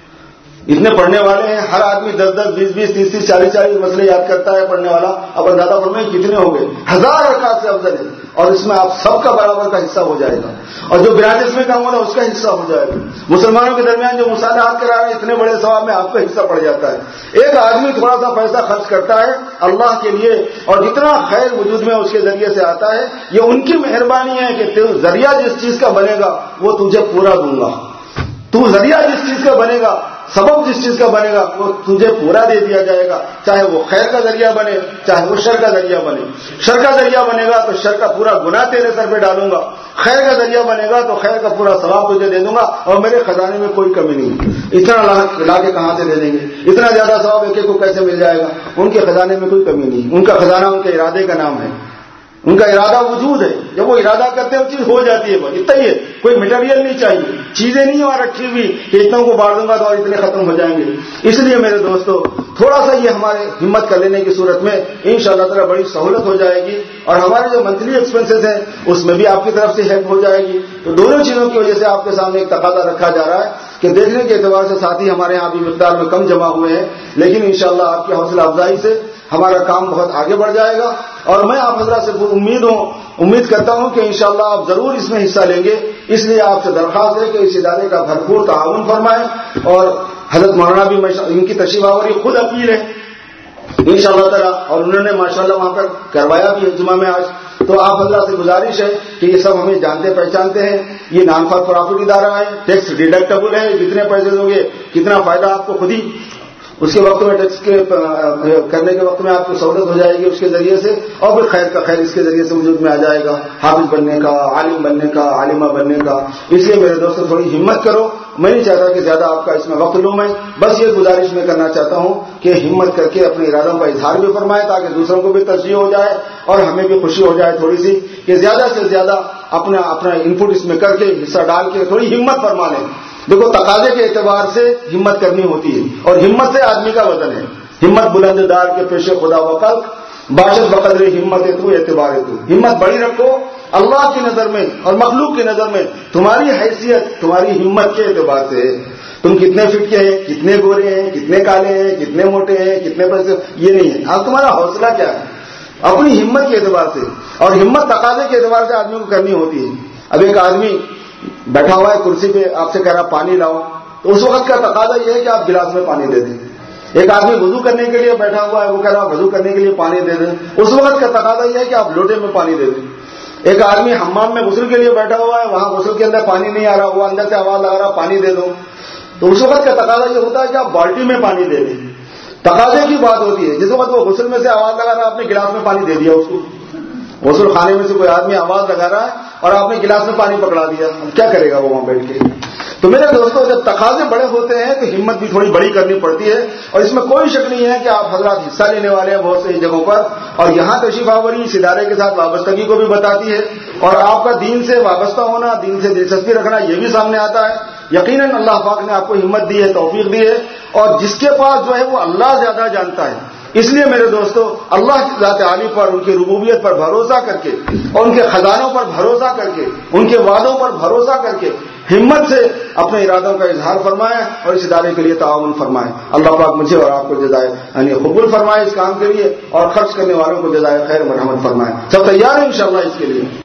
اتنے پڑھنے والے ہیں، ہر آدمی 10-10, 20-20, 30-30, 40-40 مسئلے یاد کرتا ہے پڑھنے والا. اب اندازہ فرمائیں کتنے ہو گئے. 1000 رکعت سے افضل ہے، اور اس میں آپ سب کا برابر کا حصہ ہو جائے گا، اور جو 82 میں کام ہوگا اس کا حصہ ہو جائے گا. مسلمانوں کے درمیان جو مصالحات کرا رہے ہیں اتنے بڑے ثواب میں آپ کا حصہ پڑ جاتا ہے. ایک آدمی تھوڑا سا پیسہ خرچ کرتا ہے اللہ کے لیے، اور جتنا خیر وجود میں اس کے ذریعے سے آتا ہے، یہ ان کی مہربانی ہے کہ ذریعہ جس چیز کا بنے گا وہ تجھے پورا دوں گا. تو ذریعہ جس چیز کا بنے گا، سبب جس چیز کا بنے گا، وہ تجھے پورا دے دیا جائے گا، چاہے وہ خیر کا ذریعہ بنے چاہے وہ شر کا ذریعہ بنے. شر کا ذریعہ بنے گا تو شر کا پورا گناہ تیرے سر پہ ڈالوں گا، خیر کا ذریعہ بنے گا تو خیر کا پورا ثواب تجھے دے دوں گا، اور میرے خزانے میں کوئی کمی نہیں. اتنا لا کے کہاں سے دے دیں گے؟ اتنا زیادہ ثواب ایک ایک کو کیسے مل جائے گا؟ ان کے خزانے میں کوئی کمی نہیں. ان کا خزانہ ان کے ارادے کا نام ہے، ان کا ارادہ وجود ہے. جب وہ ارادہ کرتے ہیں وہ چیز ہو جاتی ہے. بس اتنا ہی ہے، کوئی مٹیریل نہیں چاہیے، چیزیں نہیں وہاں رکھی ہوئی کہ اتنوں کو بانٹ دوں گا تو اور اتنے ختم ہو جائیں گے. اس لیے میرے دوستو تھوڑا سا یہ ہمارے ہمت کر لینے کی صورت میں انشاءاللہ تعالی بڑی سہولت ہو جائے گی، اور ہمارے جو منتھلی ایکسپنسز ہیں اس میں بھی آپ کی طرف سے ہیلپ ہو جائے گی. تو دونوں چیزوں کی وجہ سے آپ کے سامنے ایک تقاضا رکھا جا رہا ہے کہ دیکھنے کے اعتبار سے ساتھی ہمارے یہاں بھی مقدار میں کم جمع ہوئے ہیں، لیکن انشاءاللہ آپ کی حوصلہ افزائی سے ہمارا کام بہت آگے بڑھ جائے گا. اور میں آپ حضرات سے امید کرتا ہوں کہ انشاءاللہ آپ ضرور اس میں حصہ لیں گے. اس لیے آپ سے درخواست ہے کہ اس ادارے کا بھرپور تعاون فرمائیں. اور حضرت مولانا بھی ان کی تشریف آوری خود اپیل ہے انشاءاللہ تعالی، اور انہوں نے ماشاءاللہ وہاں پر کروایا بھی جمعہ میں آج. تو آپ حضرات سے گزارش ہے کہ یہ سب ہمیں جانتے پہچانتے ہیں، یہ نان فار پرافٹ ادارہ ہے، ٹیکس ڈیڈکٹیبل ہے، جتنے پیسے دو گے کتنا فائدہ آپ کو خود ہی اس کے وقت میں ٹیکس کے کرنے کے وقت میں آپ کو سہولت ہو جائے گی اس کے ذریعے سے، اور پھر خیر کا خیر اس کے ذریعے سے وجود میں آ جائے گا، حافظ بننے کا، عالم بننے کا، عالمہ بننے کا. اس لیے میرے دوستوں تھوڑی ہمت کرو. میں نہیں چاہتا کہ زیادہ آپ کا اس میں وقت لوں، میں بس یہ گزارش میں کرنا چاہتا ہوں کہ ہمت کر کے اپنے ارادوں کا اظہار بھی فرمائیں تاکہ دوسروں کو بھی تشجیع ہو جائے اور ہمیں بھی خوشی ہو جائے تھوڑی سی کہ زیادہ سے زیادہ اپنا انپٹ اس میں کر کے حصہ ڈال کے تھوڑی ہمت فرما لیں. دیکھو تقاضے کے اعتبار سے ہمت کرنی ہوتی ہے، اور ہمت سے آدمی کا وزن ہے. ہمت بلند دار کے پیش خدا وقت باشد بقدر ہمت تو اعتبار تو. ہمت بڑی رکھو اللہ کی نظر میں اور مخلوق کی نظر میں. تمہاری حیثیت تمہاری ہمت کے اعتبار سے ہے. تم کتنے فٹ کے ہیں، کتنے گورے ہیں، کتنے کالے ہیں، کتنے موٹے ہیں، کتنے پیسے، یہ نہیں ہے. ہاں تمہارا حوصلہ کیا ہے اپنی ہمت کے اعتبار سے. اور ہمت تقاضے کے اعتبار سے آدمی کو کرنی ہوتی ہے. اب ایک آدمی بیٹھا ہوا ہے کرسی پہ، آپ سے کہہ رہا پانی لاؤ، تو اس وقت کا تقاضا یہ ہے کہ آپ گلاس میں پانی دے دیں. ایک آدمی وضو کرنے کے لیے بیٹھا ہوا ہے، وہ کہہ رہا وضو کرنے کے لیے پانی دے دیں، اس وقت کا تقاضا یہ ہے کہ آپ لوٹے میں پانی دے دیں. ایک آدمی حمام میں غسل کے لیے بیٹھا ہوا ہے، وہاں غسل کے اندر پانی نہیں آ رہا، وہ اندر سے آواز لگا رہا پانی دے دو، تو اس وقت کا تقاضا یہ ہوتا ہے کہ آپ بالٹی میں پانی دے دیں. تقاضے کی بات ہوتی ہے. جس وقت وہ غسل میں سے آواز لگا رہا آپ نے گلاس میں پانی دے دیا اس کو. غسل خانے میں سے کوئی آدمی آواز لگا رہا ہے اور آپ نے گلاس میں پانی پکڑا دیا، کیا کرے گا وہ وہاں بیٹھ کے؟ تو میرے دوستوں جب تقاضے بڑے ہوتے ہیں تو ہمت بھی تھوڑی بڑی کرنی پڑتی ہے. اور اس میں کوئی شک نہیں ہے کہ آپ حضرات حصہ لینے والے ہیں بہت سی جگہوں پر، اور یہاں تشریف آوری اس ادارے کے ساتھ وابستگی کو بھی بتاتی ہے، اور آپ کا دین سے وابستہ ہونا، دین سے دلچسپی رکھنا یہ بھی سامنے آتا ہے. یقیناً اللہ پاک نے آپ کو ہمت دی ہے، توفیق دی ہے، اور جس کے پاس جو ہے وہ اللہ زیادہ جانتا ہے. اس لیے میرے دوستو اللہ کی ذات عالی پر، ان کی ربوبیت پر بھروسہ کر کے، اور ان کے خزانوں پر بھروسہ کر کے، ان کے وعدوں پر بھروسہ کر کے ہمت سے اپنے ارادوں کا اظہار فرمائیں اور اس ادارے کے لیے تعاون فرمائیں. اللہ پاک مجھے اور آپ کو جزائے قبول فرمائے اس کام کے لیے، اور خرچ کرنے والوں کو جزائے خیر مرحمت فرمائے. سب تیار ہیں انشاءاللہ اس کے لیے؟